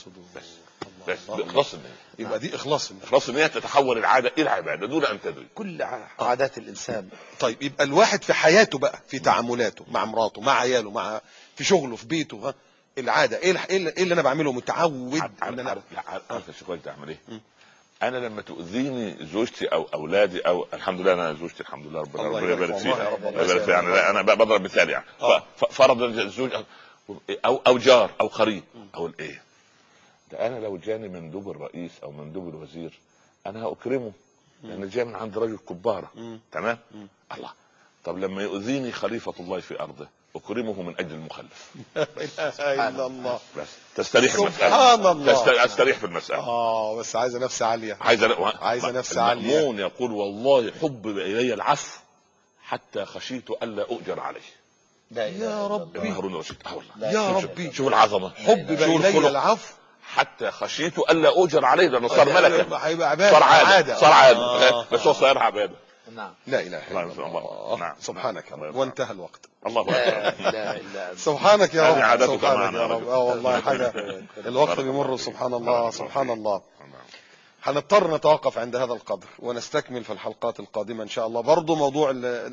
Speaker 2: بس بإخلاص النية.
Speaker 1: يبقى دي إخلاص
Speaker 2: النية تتحول العادة إلى عبادة دون أن تدري.
Speaker 3: كل عادات الإنسان.
Speaker 1: طيب يبقى الواحد في حياته بقى، في تعاملاته مع مراته، مع عياله، في شغله، في بيته، العادة إيه اللي أنا بعمله متعود إن أنا
Speaker 2: عارف الشيخ والد أعمل إيه؟ أنا لما تؤذيني زوجتي أو أولادي، أو الحمد لله أنا زوجتي الحمد لله ربنا يبارك فيها، يعني أنا بضرب مثال يعني. فرض الزوج أو جار أو قريب أو الإيه ده، أنا لو جاني مندوب الرئيس أو مندوب الوزير أنا هأكرمه، لأن جاي من عند رجل كبارة. تمام. الله. طب لما يؤذيني خليفة الله في أرضه أكرمه من أجل المخلف.
Speaker 1: لا إله إلا الله.
Speaker 2: بس تستريح في المسألة.
Speaker 1: سبحان الله.
Speaker 2: أستريح في المسألة.
Speaker 1: بس عايزة نفس عالية.
Speaker 2: عايزة
Speaker 1: نفس عالية.
Speaker 2: المأمون يقول: والله حبب إلي العفو حتى خشيت ألا أؤجر عليه.
Speaker 1: يا ربي.
Speaker 2: هارون الرشيد.
Speaker 1: يا ربي.
Speaker 2: شوف العظمة.
Speaker 1: حبب إلي العفو
Speaker 2: حتى خشيت ألا أؤجر عليه، لأنه صار ملكا،
Speaker 1: هيبقى عبادة.
Speaker 2: صار عادة. بس هو صار عبادة.
Speaker 3: نعم.
Speaker 1: لا إله إلا الله.
Speaker 2: نعم.
Speaker 1: سبحانك يا رب. وانتهى الوقت.
Speaker 2: الله أكبر.
Speaker 1: سبحانك يا رب.
Speaker 2: عادتك
Speaker 1: سبحانك يا رب. والله حاجة الوقت بيمر. سبحان الله سبحان الله. هنضطر نتوقف عند هذا القدر ونستكمل في الحلقات القادمة إن شاء الله. برضو موضوع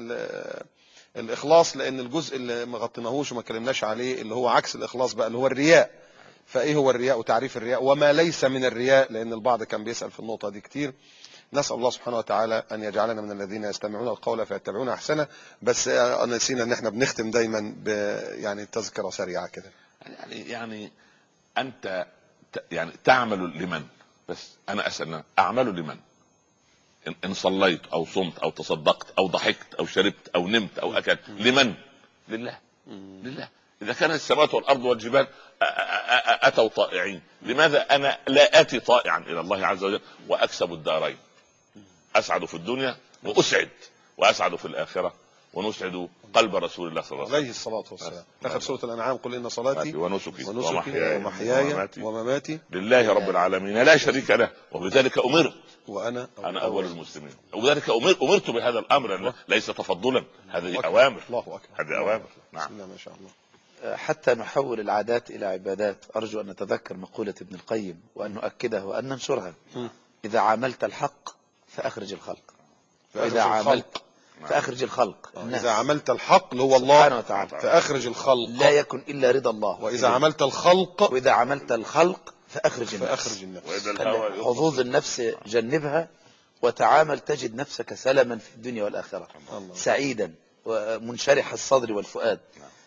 Speaker 1: الإخلاص، لأن الجزء اللي ما غطيناهوش وما كلمناش عليه اللي هو عكس الإخلاص بقى، اللي هو الرياء. فإيه هو الرياء وتعريف الرياء وما ليس من الرياء، لأن البعض كان بيسأل في النقطة دي كتير. نسأل الله سبحانه وتعالى أن يجعلنا من الذين يستمعون القول فيتبعون أحسنه. بس نسينا أن احنا بنختم دايما يعني تذكرة سريعة كده.
Speaker 2: يعني أنت يعني تعمل لمن؟ بس أنا أسأل أعمل لمن؟ إن صليت أو صمت أو تصدقت أو ضحكت أو شربت أو نمت أو أكلت، لمن؟ لله. لله. إذا كانت السماوات والأرض والجبال أتوا طائعين، لماذا أنا لا آتي طائعا إلى الله عز وجل وأكسب الدارين؟ أسعد في الدنيا وأسعد في الآخرة، ونسعد قلب رسول الله صلى الله
Speaker 1: عليه الصلاة والسلام. آخر سورة الأنعام: قل إن صلاتي
Speaker 2: ونسكي
Speaker 1: ومحياي ومماتي
Speaker 2: لله رب العالمين لا شريك له، وبذلك أمرت
Speaker 1: وأنا
Speaker 2: أول المسلمين. وبذلك أمرت بهذا الأمر، ليس تفضلا، هذه أوامر.
Speaker 1: الله أكبر.
Speaker 2: هذه أوامر.
Speaker 1: نعم. ما شاء الله.
Speaker 3: حتى نحول العادات إلى عبادات، أرجو أن نتذكر مقولة ابن القيم وأن نؤكدها وأن ننشرها: إذا عاملت الحق فأخرج الخلق، وإذا عاملت فأخرج الخلق.
Speaker 1: إذا عملت الحق اللي هو الله فأخرج الخلق،
Speaker 3: لا يكن إلا رضا الله.
Speaker 1: وإذا عملت الخلق
Speaker 3: وإذا عملت الخلق فأخرج
Speaker 1: النفس.
Speaker 3: حظوظ النفس جنبها وتعامل تجد نفسك سلما في الدنيا والآخرة، سعيدا ومنشرح الصدر والفؤاد.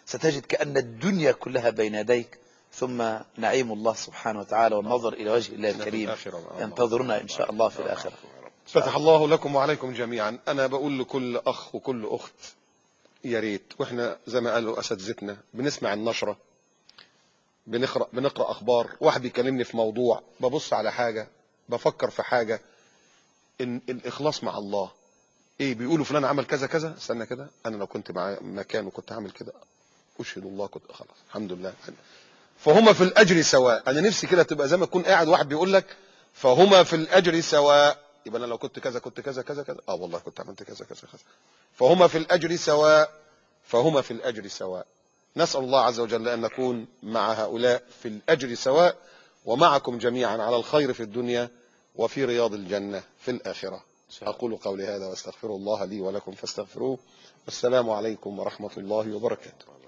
Speaker 3: ستجد كأن الدنيا كلها بين يديك، ثم نعيم الله سبحانه وتعالى والنظر إلى وجه الله الكريم ينتظرنا إن شاء الله في الآخرة.
Speaker 1: فتح الله لكم وعليكم جميعا. أنا بقول لكل أخ وكل أخت يا ريت، وإحنا زي ما قالوا أساتذتنا بنسمع النشرة، بنقرأ أخبار، واحد بيكلمني في موضوع، ببص على حاجة، بفكر في حاجة، إن الإخلاص مع الله. إيه بيقولوا فلان عمل كذا كذا، استنى كده، أنا لو كنت مع مكانه كنت هعمل كده، أشهد الله كنت خلاص الحمد لله. فهما في الأجر سواء. أنا نفسي كده تبقى زي ما تكون قاعد واحد بيقول لك فهما في الأجر سواء، يبقى أنا لو كنت كذا كنت كذا كذا كذا، والله كنت عملت كذا كذا كذا. فهما في الأجر سواء، فهما في الأجر سواء. نسأل الله عز وجل أن نكون مع هؤلاء في الأجر سواء، ومعكم جميعا على الخير في الدنيا وفي رياض الجنة في الآخرة. أقول قولي هذا واستغفر الله لي ولكم فاستغفروه. والسلام عليكم ورحمة الله وبركاته.